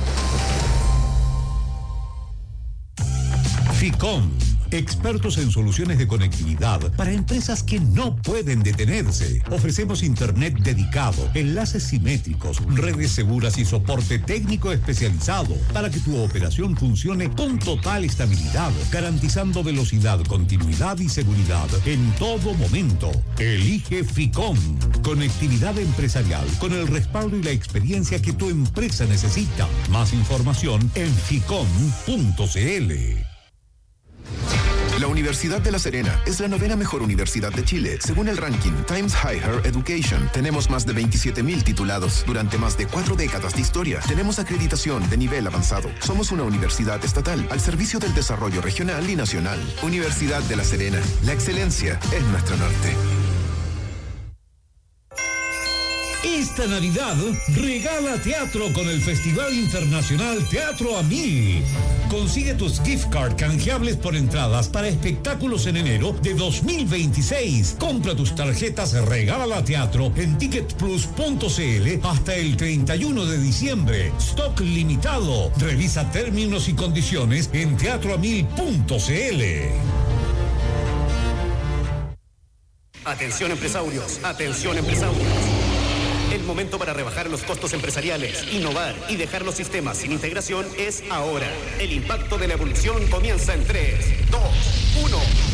FICOM, expertos en soluciones de conectividad para empresas que no pueden detenerse. Ofrecemos internet dedicado, enlaces simétricos, redes seguras y soporte técnico especializado para que tu operación funcione con total estabilidad, garantizando velocidad, continuidad y seguridad en todo momento. Elige FICOM, conectividad empresarial con el respaldo y la experiencia que tu empresa necesita. Más información en ficom.cl. La Universidad de La Serena es la 9ª mejor universidad de Chile, según el ranking Times Higher Education. Tenemos más de 27,000 titulados durante más de 4 décadas de historia. Tenemos acreditación de nivel avanzado. Somos una universidad estatal al servicio del desarrollo regional y nacional. Universidad de La Serena. La excelencia es nuestro norte. Esta Navidad regala teatro con el Festival Internacional Teatro a 1000. Consigue tus gift card canjeables por entradas para espectáculos en enero de 2026. Compra tus tarjetas Regala Teatro en ticketplus.cl hasta el 31 de diciembre. Stock limitado. Revisa términos y condiciones en teatroamil.cl. Atención empresarios, atención empresarios. El momento para rebajar los costos empresariales, innovar y dejar los sistemas sin integración es ahora. El impacto de la evolución comienza en 3, 2, 1.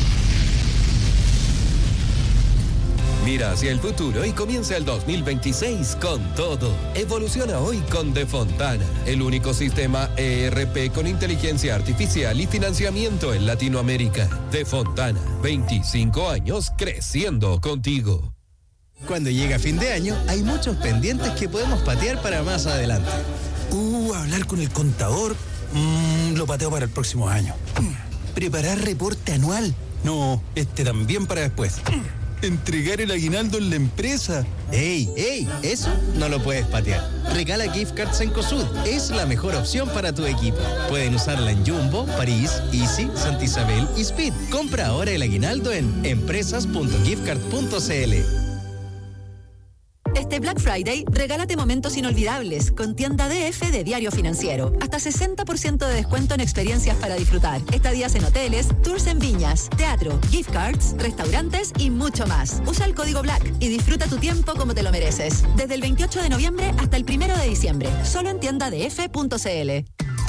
Mira hacia el futuro y comienza el 2026 con todo. Evoluciona hoy con De Fontana, el único sistema ERP con inteligencia artificial y financiamiento en Latinoamérica. De Fontana, 25 años creciendo contigo. Cuando llega fin de año, hay muchos pendientes que podemos patear para más adelante. Hablar con el contador, lo pateo para el próximo año. Preparar reporte anual. No, también para después. Entregar el aguinaldo en la empresa. ¡Ey! Eso no lo puedes patear. Regala gift cards en COSUD. Es la mejor opción para tu equipo. Pueden usarla en Jumbo, París, Easy, Santa Isabel y Speed. Compra ahora el aguinaldo en empresas.giftcard.cl. Este Black Friday, regálate momentos inolvidables con tienda DF de Diario Financiero. Hasta 60% de descuento en experiencias para disfrutar. Estadías en hoteles, tours en viñas, teatro, gift cards, restaurantes y mucho más. Usa el código BLACK y disfruta tu tiempo como te lo mereces. Desde el 28 de noviembre hasta el 1 de diciembre. Solo en tiendadf.cl.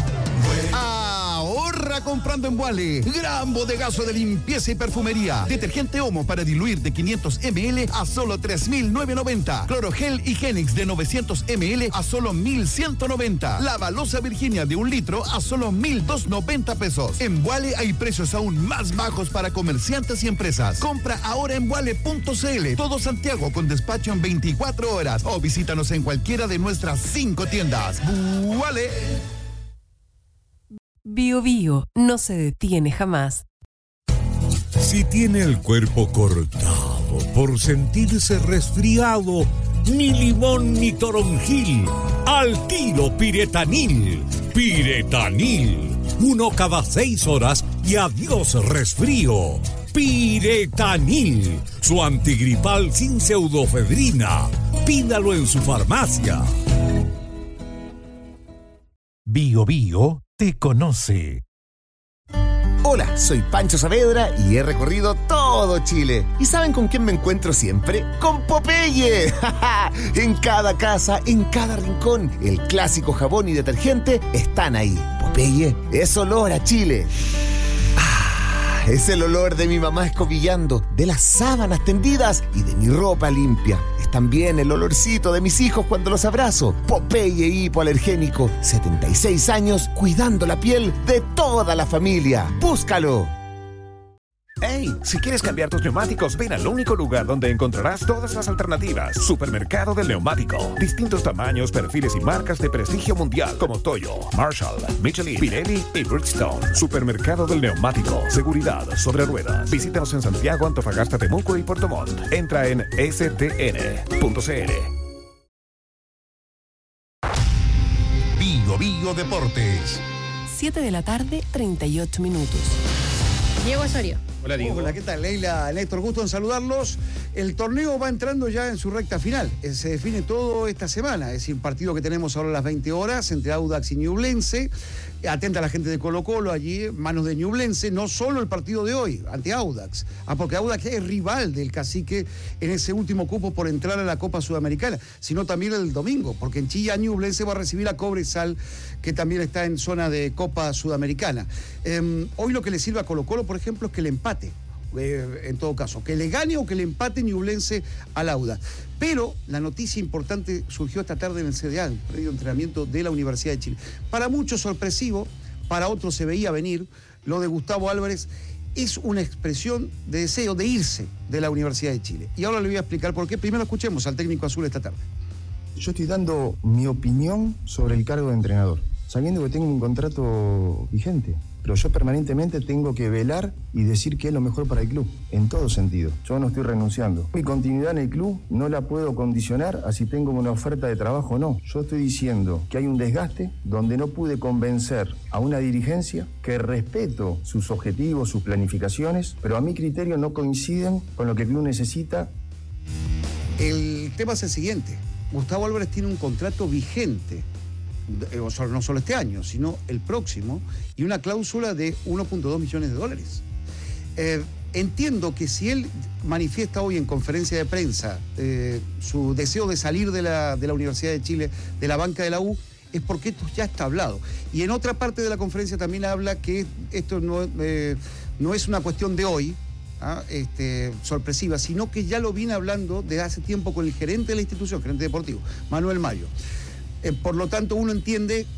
Ahorra comprando en Vuale. Gran bodegazo de limpieza y perfumería. Detergente Omo para diluir de 500 ml a solo 3.990. Clorogel Higienix de 900 ml a solo 1.190. La Balosa Virginia de 1 litro a solo 1.290 pesos. En Vuale hay precios aún más bajos para comerciantes y empresas. Compra ahora en vuale.cl. Todo Santiago con despacho en 24 horas. O visítanos en cualquiera de nuestras 5 tiendas. Vuale. Bio Bio no se detiene jamás. Si tiene el cuerpo cortado por sentirse resfriado, ni limón ni toronjil, al tiro Piretanil. Piretanil, 1 cada 6 horas y adiós resfrío. Piretanil, su antigripal sin pseudofedrina. Pídalo en su farmacia. Bio Bio te conoce. Hola, soy Pancho Saavedra y he recorrido todo Chile. ¿Y saben con quién me encuentro siempre? ¡Con Popeye! En cada casa, en cada rincón, el clásico jabón y detergente están ahí. Popeye es olor a Chile. Es el olor de mi mamá escobillando, de las sábanas tendidas y de mi ropa limpia. Es también el olorcito de mis hijos cuando los abrazo. Popeye hipoalergénico, 76 años cuidando la piel de toda la familia. ¡Búscalo! ¡Hey! Si quieres cambiar tus neumáticos, ven al único lugar donde encontrarás todas las alternativas. Supermercado del Neumático. Distintos tamaños, perfiles y marcas de prestigio mundial como Toyo, Marshall, Michelin, Pirelli y Bridgestone. Supermercado del Neumático. Seguridad sobre ruedas. Visítanos en Santiago, Antofagasta, Temuco y Puerto Montt. Entra en stn.cl. Bio Bio Deportes. 7 de la tarde, 38 minutos. Diego Osorio. Hola, Diego. Hola, ¿qué tal? Leila, Néstor, gusto en saludarlos. El torneo va entrando ya en su recta final. Se define todo esta semana. Es decir, un partido que tenemos ahora a las 20 horas entre Audax y Ñublense. Atenta a la gente de Colo-Colo allí, manos de Ñublense. No solo el partido de hoy, ante Audax. Porque Audax es rival del Cacique en ese último cupo por entrar a la Copa Sudamericana. Sino también el domingo, porque en Chillán Ñublense va a recibir a Cobresal, que también está en zona de Copa Sudamericana. Hoy lo que le sirve a Colo-Colo, por ejemplo, es que le empate. En todo caso, que le gane o que le empate Ñublense al Audax. Pero la noticia importante surgió esta tarde en el CDA, el predio de entrenamiento de la Universidad de Chile. Para muchos sorpresivo, para otros se veía venir. Lo de Gustavo Álvarez es una expresión de deseo de irse de la Universidad de Chile. Y ahora le voy a explicar por qué. Primero escuchemos al técnico azul esta tarde. Yo estoy dando mi opinión sobre el cargo de entrenador, sabiendo que tengo un contrato vigente. pero yo permanentemente tengo que velar y decir qué es lo mejor para el club, en todo sentido. Yo no estoy renunciando. Mi continuidad en el club no la puedo condicionar a si tengo una oferta de trabajo o no. Yo estoy diciendo que hay un desgaste donde no pude convencer a una dirigencia, que respeto sus objetivos, sus planificaciones, pero a mi criterio no coinciden con lo que el club necesita. El tema es el siguiente. Gustavo Álvarez tiene un contrato vigente, no solo este año, sino el próximo, y una cláusula de $1.2 millones. Entiendo que si él manifiesta hoy en conferencia de prensa su deseo de salir de la Universidad de Chile, de la banca de la U, es porque esto ya está hablado. Y en otra parte de la conferencia también habla que esto no es una cuestión de hoy, sorpresiva, sino que ya lo viene hablando desde hace tiempo con el gerente de la institución, gerente deportivo, Manuel Mayo. Por lo tanto, uno entiende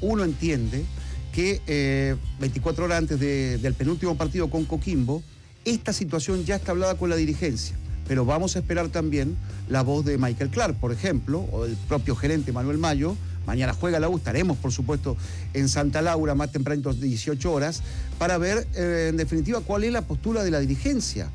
que 24 horas antes del penúltimo partido con Coquimbo, esta situación ya está hablada con la dirigencia. Pero vamos a esperar también la voz de Michael Clark, por ejemplo, o del propio gerente Manuel Mayo. Mañana juega la U, estaremos, por supuesto, en Santa Laura, más temprano, 18 horas, para ver, en definitiva, cuál es la postura de la dirigencia.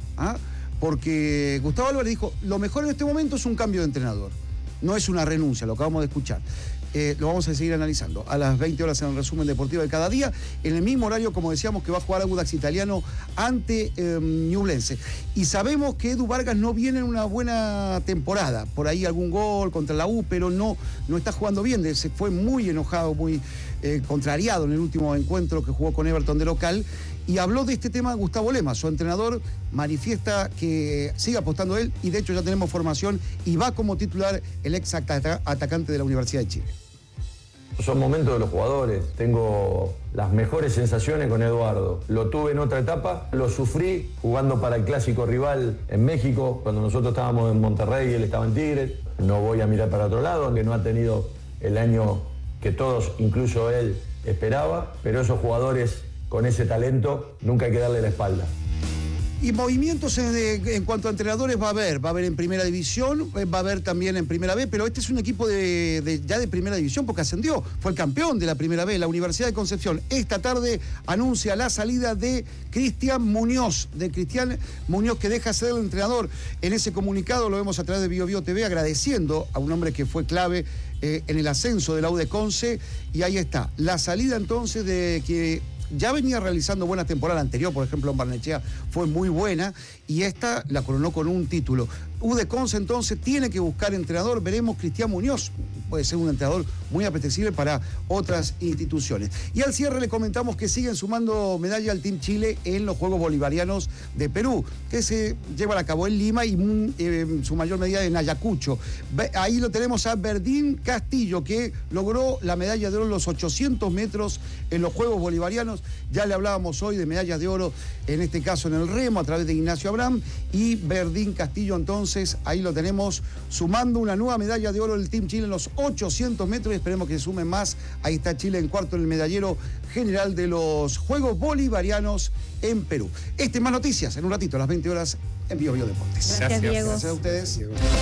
Porque Gustavo Álvarez dijo, lo mejor en este momento es un cambio de entrenador. No es una renuncia, lo acabamos de escuchar. Lo vamos a seguir analizando a las 20 horas en el resumen deportivo de cada día, en el mismo horario, como decíamos, que va a jugar Audax Italiano ante Ñublense. Y sabemos que Edu Vargas no viene en una buena temporada, por ahí algún gol contra la U, pero no está jugando bien, se fue muy enojado, muy contrariado en el último encuentro que jugó con Everton de local. Y habló de este tema Gustavo Lema, su entrenador, manifiesta que sigue apostando él, y de hecho ya tenemos formación y va como titular el ex atacante de la Universidad de Chile. Son momentos de los jugadores, tengo las mejores sensaciones con Eduardo. Lo tuve en otra etapa, lo sufrí jugando para el clásico rival en México, cuando nosotros estábamos en Monterrey y él estaba en Tigres. No voy a mirar para otro lado, aunque no ha tenido el año que todos, incluso él, esperaba, pero esos jugadores con ese talento nunca hay que darle la espalda. Y movimientos en cuanto a entrenadores va a haber en primera división, va a haber también en primera B, pero este es un equipo ya de primera división porque ascendió, fue el campeón de la primera B, la Universidad de Concepción. Esta tarde anuncia la salida de Cristian Muñoz, que deja ser el entrenador. En ese comunicado lo vemos a través de BioBio TV, agradeciendo a un hombre que fue clave en el ascenso de la U de Conce, y ahí está, la salida entonces de que ya venía realizando buena temporada anterior, por ejemplo en Barnechea fue muy buena, y esta la coronó con un título. U de Conce entonces tiene que buscar entrenador, veremos. Cristian Muñoz puede ser un entrenador muy apetecible para otras instituciones. Y al cierre le comentamos que siguen sumando medalla al Team Chile en los Juegos Bolivarianos de Perú, que se llevan a cabo en Lima y en su mayor medida en Ayacucho. Ahí lo tenemos a Verdín Castillo, que logró la medalla de oro en los 800 metros en los Juegos Bolivarianos. Ya le hablábamos hoy de medallas de oro, en este caso en el remo, a través de Ignacio Abraham, y Verdín Castillo entonces, ahí lo tenemos, sumando una nueva medalla de oro del Team Chile en los 800 metros, y esperemos que se sumen más. Ahí está Chile en cuarto en el medallero general de los Juegos Bolivarianos en Perú. Más noticias en un ratito, a las 20 horas, en BioBio Deportes. Gracias, Diego. Gracias a ustedes.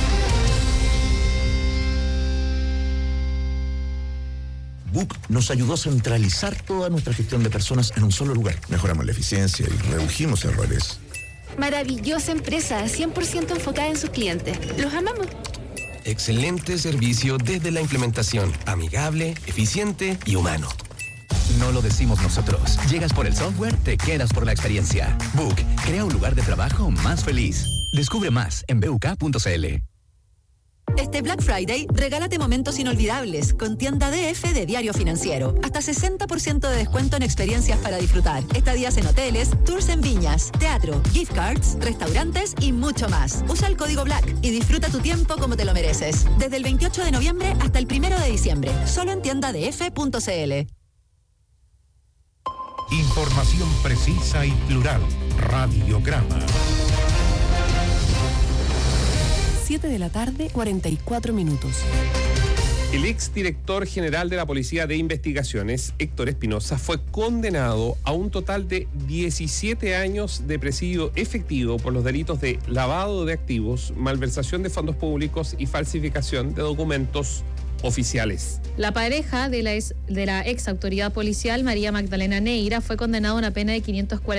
BUC nos ayudó a centralizar toda nuestra gestión de personas en un solo lugar. Mejoramos la eficiencia y redujimos errores. Maravillosa empresa, 100% enfocada en sus clientes. Los amamos. Excelente servicio desde la implementación. Amigable, eficiente y humano. No lo decimos nosotros. Llegas por el software, te quedas por la experiencia. BUC crea un lugar de trabajo más feliz. Descubre más en buk.cl. Este Black Friday, regálate momentos inolvidables con tienda DF de Diario Financiero. Hasta 60% de descuento en experiencias para disfrutar. Estadías en hoteles, tours en viñas, teatro, gift cards, restaurantes y mucho más. Usa el código BLACK y disfruta tu tiempo como te lo mereces. Desde el 28 de noviembre hasta el 1 de diciembre. Solo en tiendadf.cl. Información precisa y plural. Radiograma. 7 de la tarde, 44 minutos. El exdirector general de la Policía de Investigaciones, Héctor Espinosa, fue condenado a un total de 17 años de presidio efectivo por los delitos de lavado de activos, malversación de fondos públicos y falsificación de documentos oficiales. La pareja de la ex autoridad policial, María Magdalena Neira, fue condenada a una pena de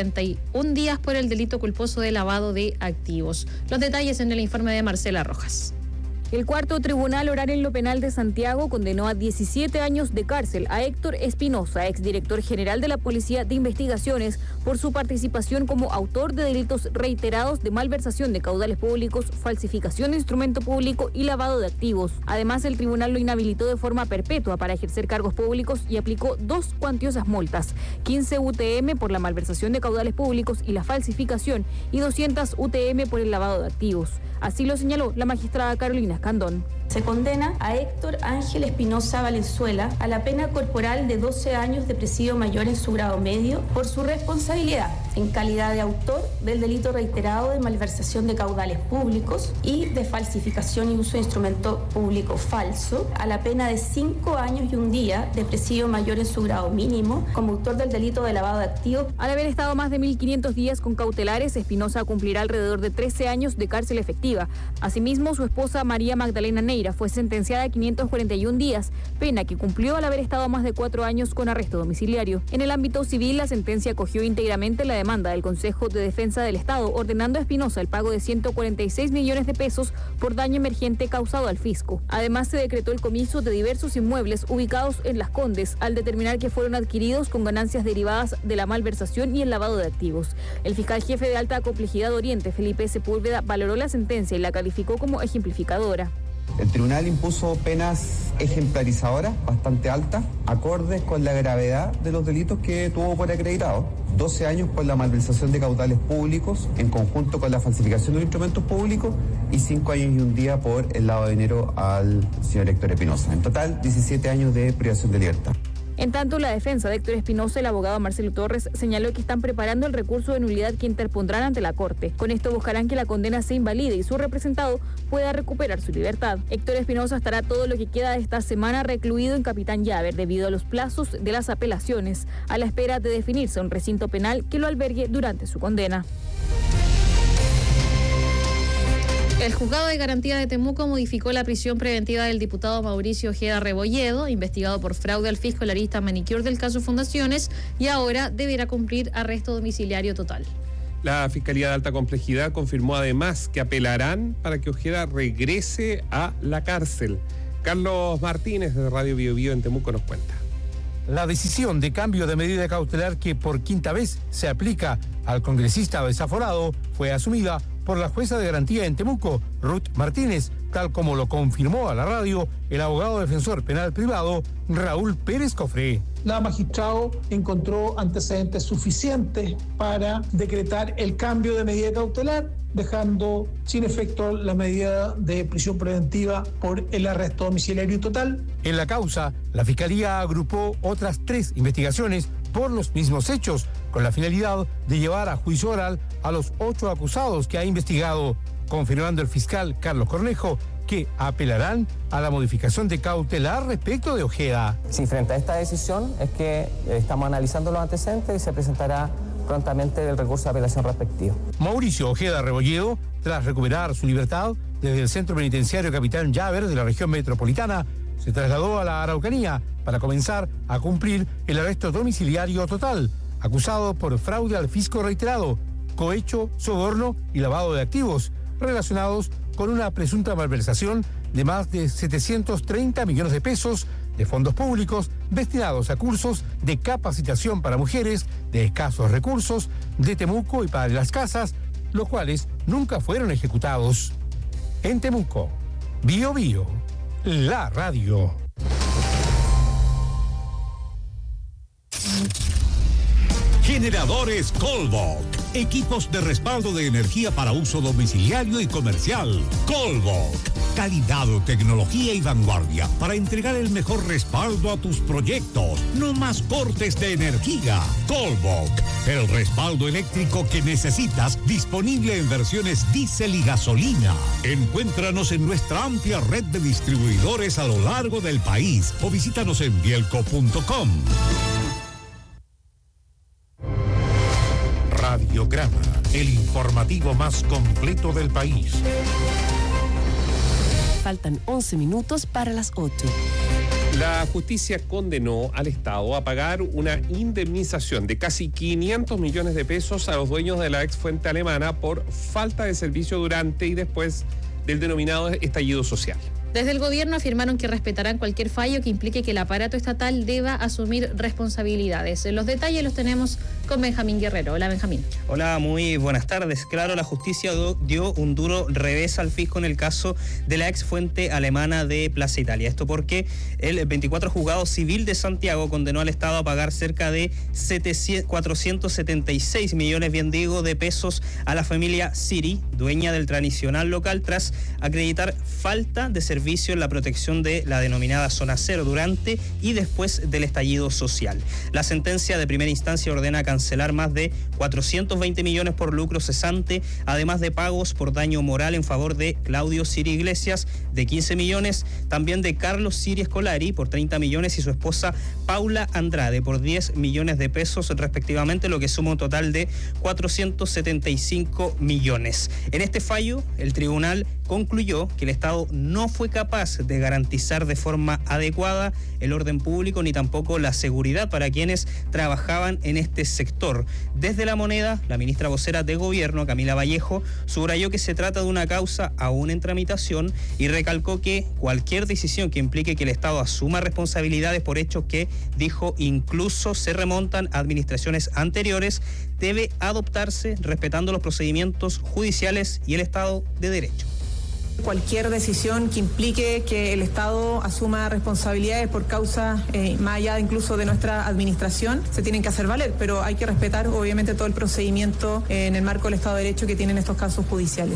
541 días por el delito culposo de lavado de activos. Los detalles en el informe de Marcela Rojas. El cuarto tribunal oral en lo penal de Santiago condenó a 17 años de cárcel a Héctor Espinosa, exdirector general de la Policía de Investigaciones, por su participación como autor de delitos reiterados de malversación de caudales públicos, falsificación de instrumento público y lavado de activos. Además, el tribunal lo inhabilitó de forma perpetua para ejercer cargos públicos y aplicó 2 cuantiosas multas: 15 UTM por la malversación de caudales públicos y la falsificación y 200 UTM por el lavado de activos. Así lo señaló la magistrada Carolina Escandón. Se condena a Héctor Ángel Espinosa Valenzuela a la pena corporal de 12 años de presidio mayor en su grado medio por su responsabilidad en calidad de autor del delito reiterado de malversación de caudales públicos y de falsificación y uso de instrumento público falso, a la pena de 5 años y 1 día de presidio mayor en su grado mínimo como autor del delito de lavado de activos. Al haber estado más de 1.500 días con cautelares, Espinosa cumplirá alrededor de 13 años de cárcel efectiva. Asimismo, su esposa María Magdalena Neira fue sentenciada a 541 días, pena que cumplió al haber estado más de 4 años con arresto domiciliario. En el ámbito civil, la sentencia acogió íntegramente la demanda del Consejo de Defensa del Estado, ordenando a Espinosa el pago de 146 millones de pesos por daño emergente causado al fisco. Además, se decretó el comiso de diversos inmuebles ubicados en Las Condes, al determinar que fueron adquiridos con ganancias derivadas de la malversación y el lavado de activos. El fiscal jefe de alta complejidad Oriente, Felipe Sepúlveda, valoró la sentencia y la calificó como ejemplificadora. El tribunal impuso penas ejemplarizadoras bastante altas, acordes con la gravedad de los delitos que tuvo por acreditado. 12 años por la malversación de caudales públicos en conjunto con la falsificación de instrumentos públicos y 5 años y 1 día por el lavado de dinero al señor Héctor Espinosa. En total, 17 años de privación de libertad. En tanto, la defensa de Héctor Espinosa, el abogado Marcelo Torres, señaló que están preparando el recurso de nulidad que interpondrán ante la Corte. Con esto buscarán que la condena se invalide y su representado pueda recuperar su libertad. Héctor Espinosa estará todo lo que queda de esta semana recluido en Capitán Llaver debido a los plazos de las apelaciones, a la espera de definirse un recinto penal que lo albergue durante su condena. El Juzgado de Garantía de Temuco modificó la prisión preventiva del diputado Mauricio Ojeda Rebolledo, investigado por fraude al fisco y la lista manicure del caso Fundaciones, y ahora deberá cumplir arresto domiciliario total. La Fiscalía de Alta Complejidad confirmó además que apelarán para que Ojeda regrese a la cárcel. Carlos Martínez de Radio Bio Bio en Temuco nos cuenta. La decisión de cambio de medida cautelar que por 5ª vez se aplica al congresista desaforado fue asumida por la jueza de garantía en Temuco, Ruth Martínez, tal como lo confirmó a la radio el abogado defensor penal privado Raúl Pérez Cofré. La magistrado encontró antecedentes suficientes para decretar el cambio de medida cautelar, dejando sin efecto la medida de prisión preventiva por el arresto domiciliario total. En la causa, la Fiscalía agrupó otras 3 investigaciones por los mismos hechos, con la finalidad de llevar a juicio oral a los 8 acusados que ha investigado, confirmando el fiscal Carlos Cornejo que apelarán a la modificación de cautelar respecto de Ojeda. Sí, frente a esta decisión es que estamos analizando los antecedentes y se presentará prontamente el recurso de apelación respectivo. Mauricio Ojeda Rebolledo, tras recuperar su libertad desde el centro penitenciario Capitán Llaver de la región metropolitana, se trasladó a la Araucanía para comenzar a cumplir el arresto domiciliario total, acusado por fraude al fisco reiterado, cohecho, soborno y lavado de activos relacionados con una presunta malversación de más de 730 millones de pesos de fondos públicos destinados a cursos de capacitación para mujeres de escasos recursos de Temuco y para las casas, los cuales nunca fueron ejecutados. En Temuco, Bio Bio, la radio. Generadores Colbok. Equipos de respaldo de energía para uso domiciliario y comercial. Colbok. Calidad, tecnología y vanguardia para entregar el mejor respaldo a tus proyectos. No más cortes de energía. Colbok. El respaldo eléctrico que necesitas, disponible en versiones diésel y gasolina. Encuéntranos en nuestra amplia red de distribuidores a lo largo del país o visítanos en bielco.com. Radiograma, el informativo más completo del país. faltan 11 minutos para las 8. La justicia condenó al Estado a pagar una indemnización de casi 500 millones de pesos a los dueños de la ex fuente alemana por falta de servicio durante y después del denominado estallido social. Desde el gobierno afirmaron que respetarán cualquier fallo que implique que el aparato estatal deba asumir responsabilidades. Los detalles los tenemos con Benjamín Guerrero. Hola, Benjamín. Hola, muy buenas tardes. Claro, la justicia dio un duro revés al fisco en el caso de la ex fuente alemana de Plaza Italia. Esto porque el 24 Juzgado Civil de Santiago condenó al Estado a pagar cerca de 476 millones, bien digo, de pesos a la familia Siri, dueña del tradicional local, tras acreditar falta de servicio en la protección de la denominada zona cero durante y después del estallido social. La sentencia de primera instancia ordena cancelar más de 420 millones por lucro cesante, además de pagos por daño moral en favor de Claudio Siri Iglesias de 15 millones, también de Carlos Siri Scolari por 30 millones y su esposa Paula Andrade por 10 millones de pesos respectivamente, lo que suma un total de 475 millones. En este fallo, el tribunal concluyó que el Estado no fue capaz de garantizar de forma adecuada el orden público ni tampoco la seguridad para quienes trabajaban en este sector. Desde La Moneda, la ministra vocera de Gobierno, Camila Vallejo, subrayó que se trata de una causa aún en tramitación y recalcó que cualquier decisión que implique que el Estado asuma responsabilidades por hechos que, dijo, incluso se remontan a administraciones anteriores, debe adoptarse respetando los procedimientos judiciales y el Estado de Derecho. Cualquier decisión que implique que el Estado asuma responsabilidades por causas más allá incluso de nuestra administración, se tienen que hacer valer, pero hay que respetar obviamente todo el procedimiento en el marco del Estado de Derecho que tienen estos casos judiciales.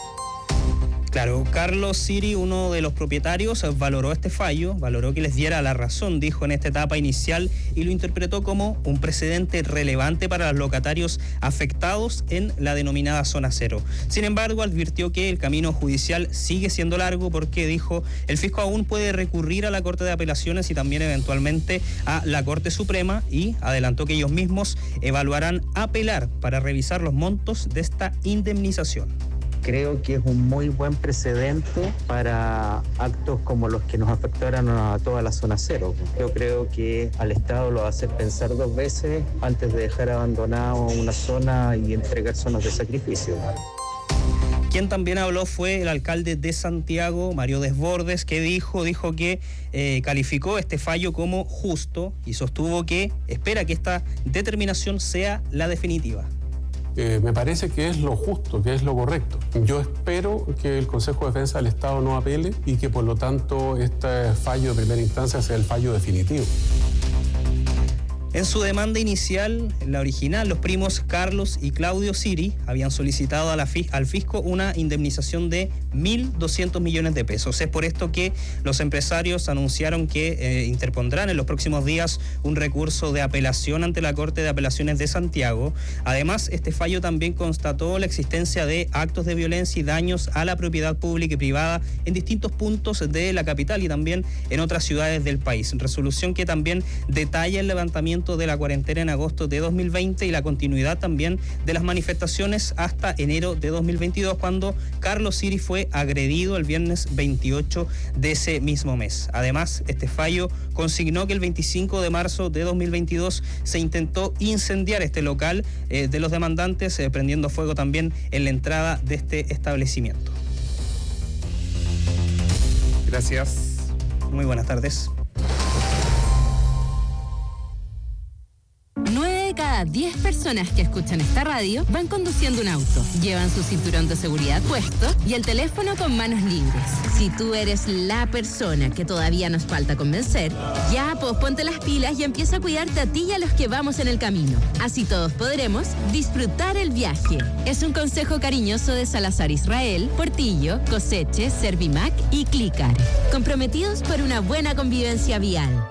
Claro, Carlos Siri, uno de los propietarios, valoró este fallo, valoró que les diera la razón, dijo en esta etapa inicial, y lo interpretó como un precedente relevante para los locatarios afectados en la denominada zona cero. Sin embargo, advirtió que el camino judicial sigue siendo largo porque, dijo, el fisco aún puede recurrir a la Corte de Apelaciones y también eventualmente a la Corte Suprema, y adelantó que ellos mismos evaluarán apelar para revisar los montos de esta indemnización. Creo que es un muy buen precedente para actos como los que nos afectaron a toda la zona cero. Yo creo que al Estado lo va a hacer pensar dos veces antes de dejar abandonada una zona y entregar zonas de sacrificio. Quien también habló fue el alcalde de Santiago, Mario Desbordes, que dijo que calificó este fallo como justo y sostuvo que espera que esta determinación sea la definitiva. Me parece que es lo justo, que es lo correcto. Yo espero que el Consejo de Defensa del Estado no apele y que por lo tanto este fallo de primera instancia sea el fallo definitivo. En su demanda inicial, la original, los primos Carlos y Claudio Siri habían solicitado al fisco una indemnización de 1.200 millones de pesos. Es por esto que los empresarios anunciaron que interpondrán en los próximos días un recurso de apelación ante la Corte de Apelaciones de Santiago. Además, este fallo también constató la existencia de actos de violencia y daños a la propiedad pública y privada en distintos puntos de la capital y también en otras ciudades del país. Resolución que también detalla el levantamiento de la cuarentena en agosto de 2020 y la continuidad también de las manifestaciones hasta enero de 2022, cuando Carlos Siri fue agredido el viernes 28 de ese mismo mes. Además, este fallo consignó que el 25 de marzo de 2022 se intentó incendiar este local de los demandantes, prendiendo fuego también en la entrada de este establecimiento. Gracias. Muy buenas tardes. 9 de cada 10 personas que escuchan esta radio van conduciendo un auto, llevan su cinturón de seguridad puesto y el teléfono con manos libres. Si tú eres la persona que todavía nos falta convencer, ya pues ponte las pilas y empieza a cuidarte a ti y a los que vamos en el camino. Así todos podremos disfrutar el viaje. Es un consejo cariñoso de Salazar Israel, Portillo, Coseche, Servimac y Clicar. Comprometidos por una buena convivencia vial.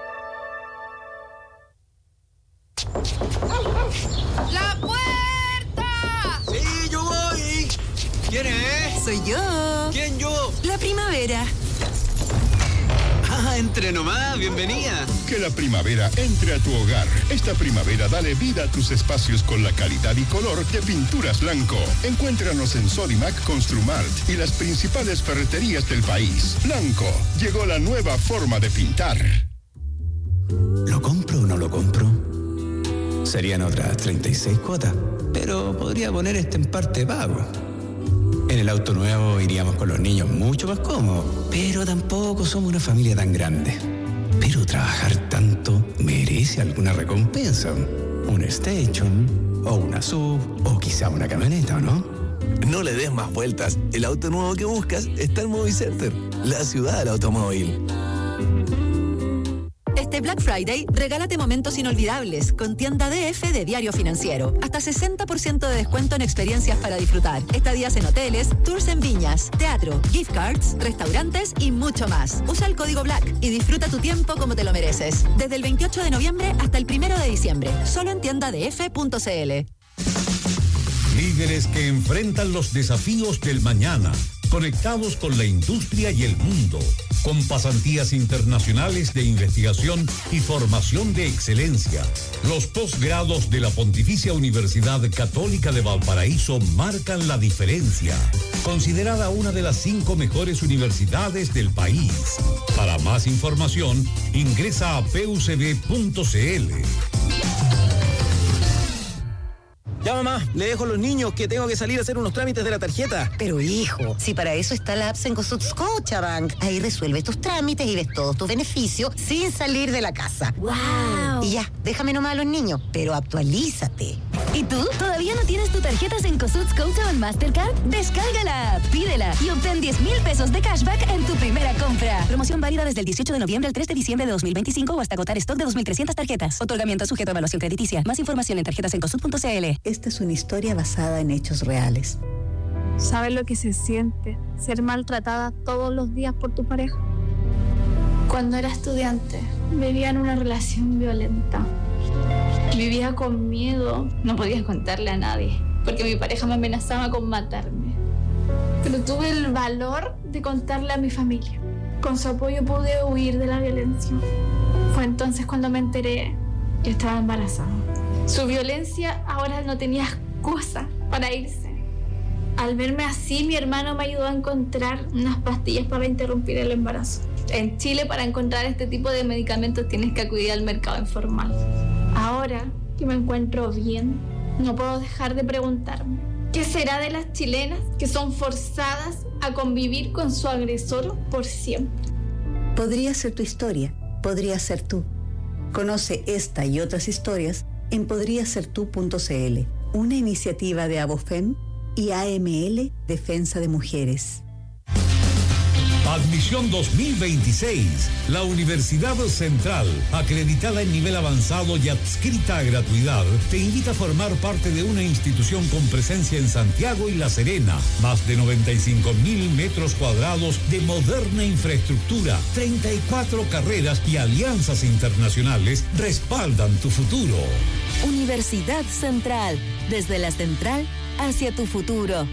¡La puerta! ¡Sí, yo voy! ¿Quién es? Soy yo. ¿Quién yo? La primavera. Ah, entre nomás, bienvenida. Que la primavera entre a tu hogar. Esta primavera dale vida a tus espacios con la calidad y color de Pinturas Blanco. Encuéntranos en Sodimac, Construmart y las principales ferreterías del país. Blanco, llegó la nueva forma de pintar. ¿Lo compro o no lo compro? Serían otras 36 cuotas, pero podría poner este en parte pago. En el auto nuevo iríamos con los niños mucho más cómodos, pero tampoco somos una familia tan grande. Pero trabajar tanto merece alguna recompensa. Un Station, o una SUV, o quizá una camioneta, ¿o no? No le des más vueltas. El auto nuevo que buscas está en Movicenter, la ciudad del automóvil. Este Black Friday, regálate momentos inolvidables con tienda DF de Diario Financiero. Hasta 60% de descuento en experiencias para disfrutar. Estadías en hoteles, tours en viñas, teatro, gift cards, restaurantes y mucho más. Usa el código BLACK y disfruta tu tiempo como te lo mereces. Desde el 28 de noviembre hasta el 1 de diciembre. Solo en tiendadf.cl. Líderes que enfrentan los desafíos del mañana, conectados con la industria y el mundo, con pasantías internacionales de investigación y formación de excelencia. Los posgrados de la Pontificia Universidad Católica de Valparaíso marcan la diferencia. Considerada una de las 5 mejores universidades del país. Para más información, ingresa a pucb.cl. Ya, mamá, le dejo a los niños que tengo que salir a hacer unos trámites de la tarjeta. Pero hijo, si para eso está la app Cencosud Scotiabank. Ahí resuelves tus trámites y ves todos tus beneficios sin salir de la casa. ¡Wow! Y ya, déjame nomás a los niños, pero actualízate. ¿Y tú? ¿Todavía no tienes tu tarjeta Cencosud Scotiabank Mastercard? Descarga la app, pídela y obtén 10,000 pesos de cashback en tu primera compra. Promoción válida desde el 18 de noviembre al 3 de diciembre de 2025 o hasta agotar stock de 2,300 tarjetas. Otorgamiento sujeto a evaluación crediticia. Más información en tarjetacencosud.cl. Esta es una historia basada en hechos reales. ¿Sabes lo que se siente ser maltratada todos los días por tu pareja? Cuando era estudiante, vivía en una relación violenta. Vivía con miedo, no podía contarle a nadie, porque mi pareja me amenazaba con matarme. Pero tuve el valor de contarle a mi familia. Con su apoyo pude huir de la violencia. Fue entonces cuando me enteré que estaba embarazada. Su violencia ahora no tenía excusa para irse. Al verme así, mi hermano me ayudó a encontrar unas pastillas para interrumpir el embarazo. En Chile, para encontrar este tipo de medicamentos tienes que acudir al mercado informal. Ahora que me encuentro bien, no puedo dejar de preguntarme, ¿qué será de las chilenas que son forzadas a convivir con su agresor por siempre? Podría ser tu historia, podría ser tú. Conoce esta y otras historias en podriasertu.cl, una iniciativa de Abofem y AML Defensa de Mujeres. Admisión 2026. La Universidad Central, acreditada en nivel avanzado y adscrita a gratuidad, te invita a formar parte de una institución con presencia en Santiago y La Serena. Más de 95,000 metros cuadrados de moderna infraestructura, 34 carreras y alianzas internacionales respaldan tu futuro. Universidad Central, desde la central hacia tu futuro.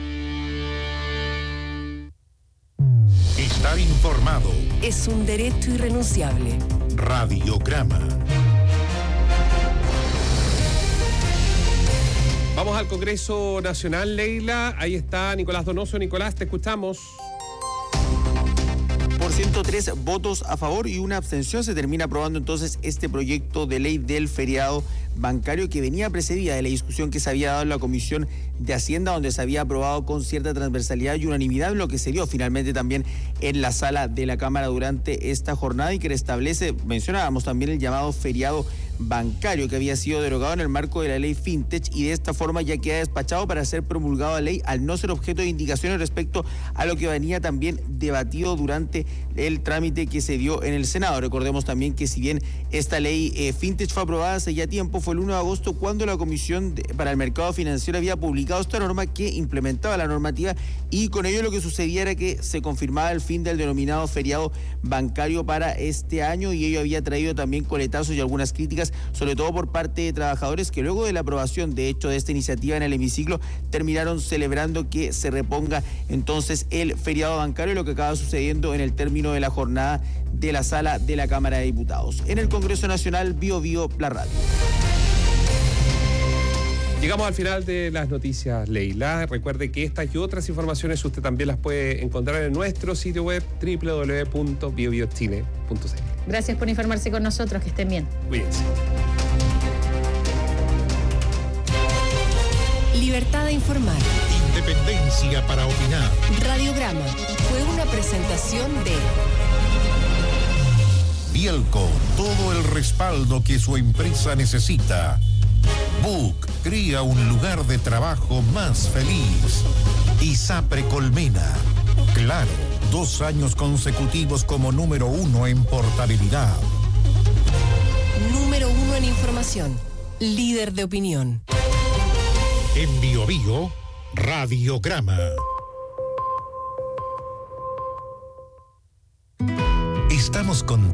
Estar informado es un derecho irrenunciable. Radiograma. Vamos al Congreso Nacional, Leila. Ahí está Nicolás Donoso. Nicolás, te escuchamos. Por 103 votos a favor y una abstención se termina aprobando entonces este proyecto de ley del feriado bancario que venía precedida de la discusión que se había dado en la Comisión de Hacienda, donde se había aprobado con cierta transversalidad y unanimidad, lo que se dio finalmente también en la sala de la Cámara durante esta jornada y que establece, mencionábamos también el llamado feriado bancario que había sido derogado en el marco de la ley FinTech y de esta forma ya queda despachado para ser promulgado a ley al no ser objeto de indicaciones respecto a lo que venía también debatido durante el trámite que se dio en el Senado. Recordemos también que si bien esta ley FinTech fue aprobada hace ya tiempo, fue el 1 de agosto cuando la Comisión para el Mercado Financiero había publicado esta norma que implementaba la normativa y con ello lo que sucedía era que se confirmaba el fin del denominado feriado bancario para este año y ello había traído también coletazos y algunas críticas sobre todo por parte de trabajadores que luego de la aprobación, de hecho, de esta iniciativa en el hemiciclo, terminaron celebrando que se reponga entonces el feriado bancario, lo que acaba sucediendo en el término de la jornada de la sala de la Cámara de Diputados. En el Congreso Nacional, Bio la radio. Llegamos al final de las noticias, Leila. Recuerde que estas y otras informaciones usted también las puede encontrar en nuestro sitio web www.biobiochile.cl. Gracias por informarse con nosotros, que estén bien. Cuídense. Libertad de informar. Independencia para opinar. Radiograma fue una presentación de Bielco, todo el respaldo que su empresa necesita. Book crea un lugar de trabajo más feliz. ISAPRE Colmena. Claro, 2 años consecutivos como número 1 en portabilidad. Número 1 en información. Líder de opinión. En Bio Bio, Radiograma. Estamos con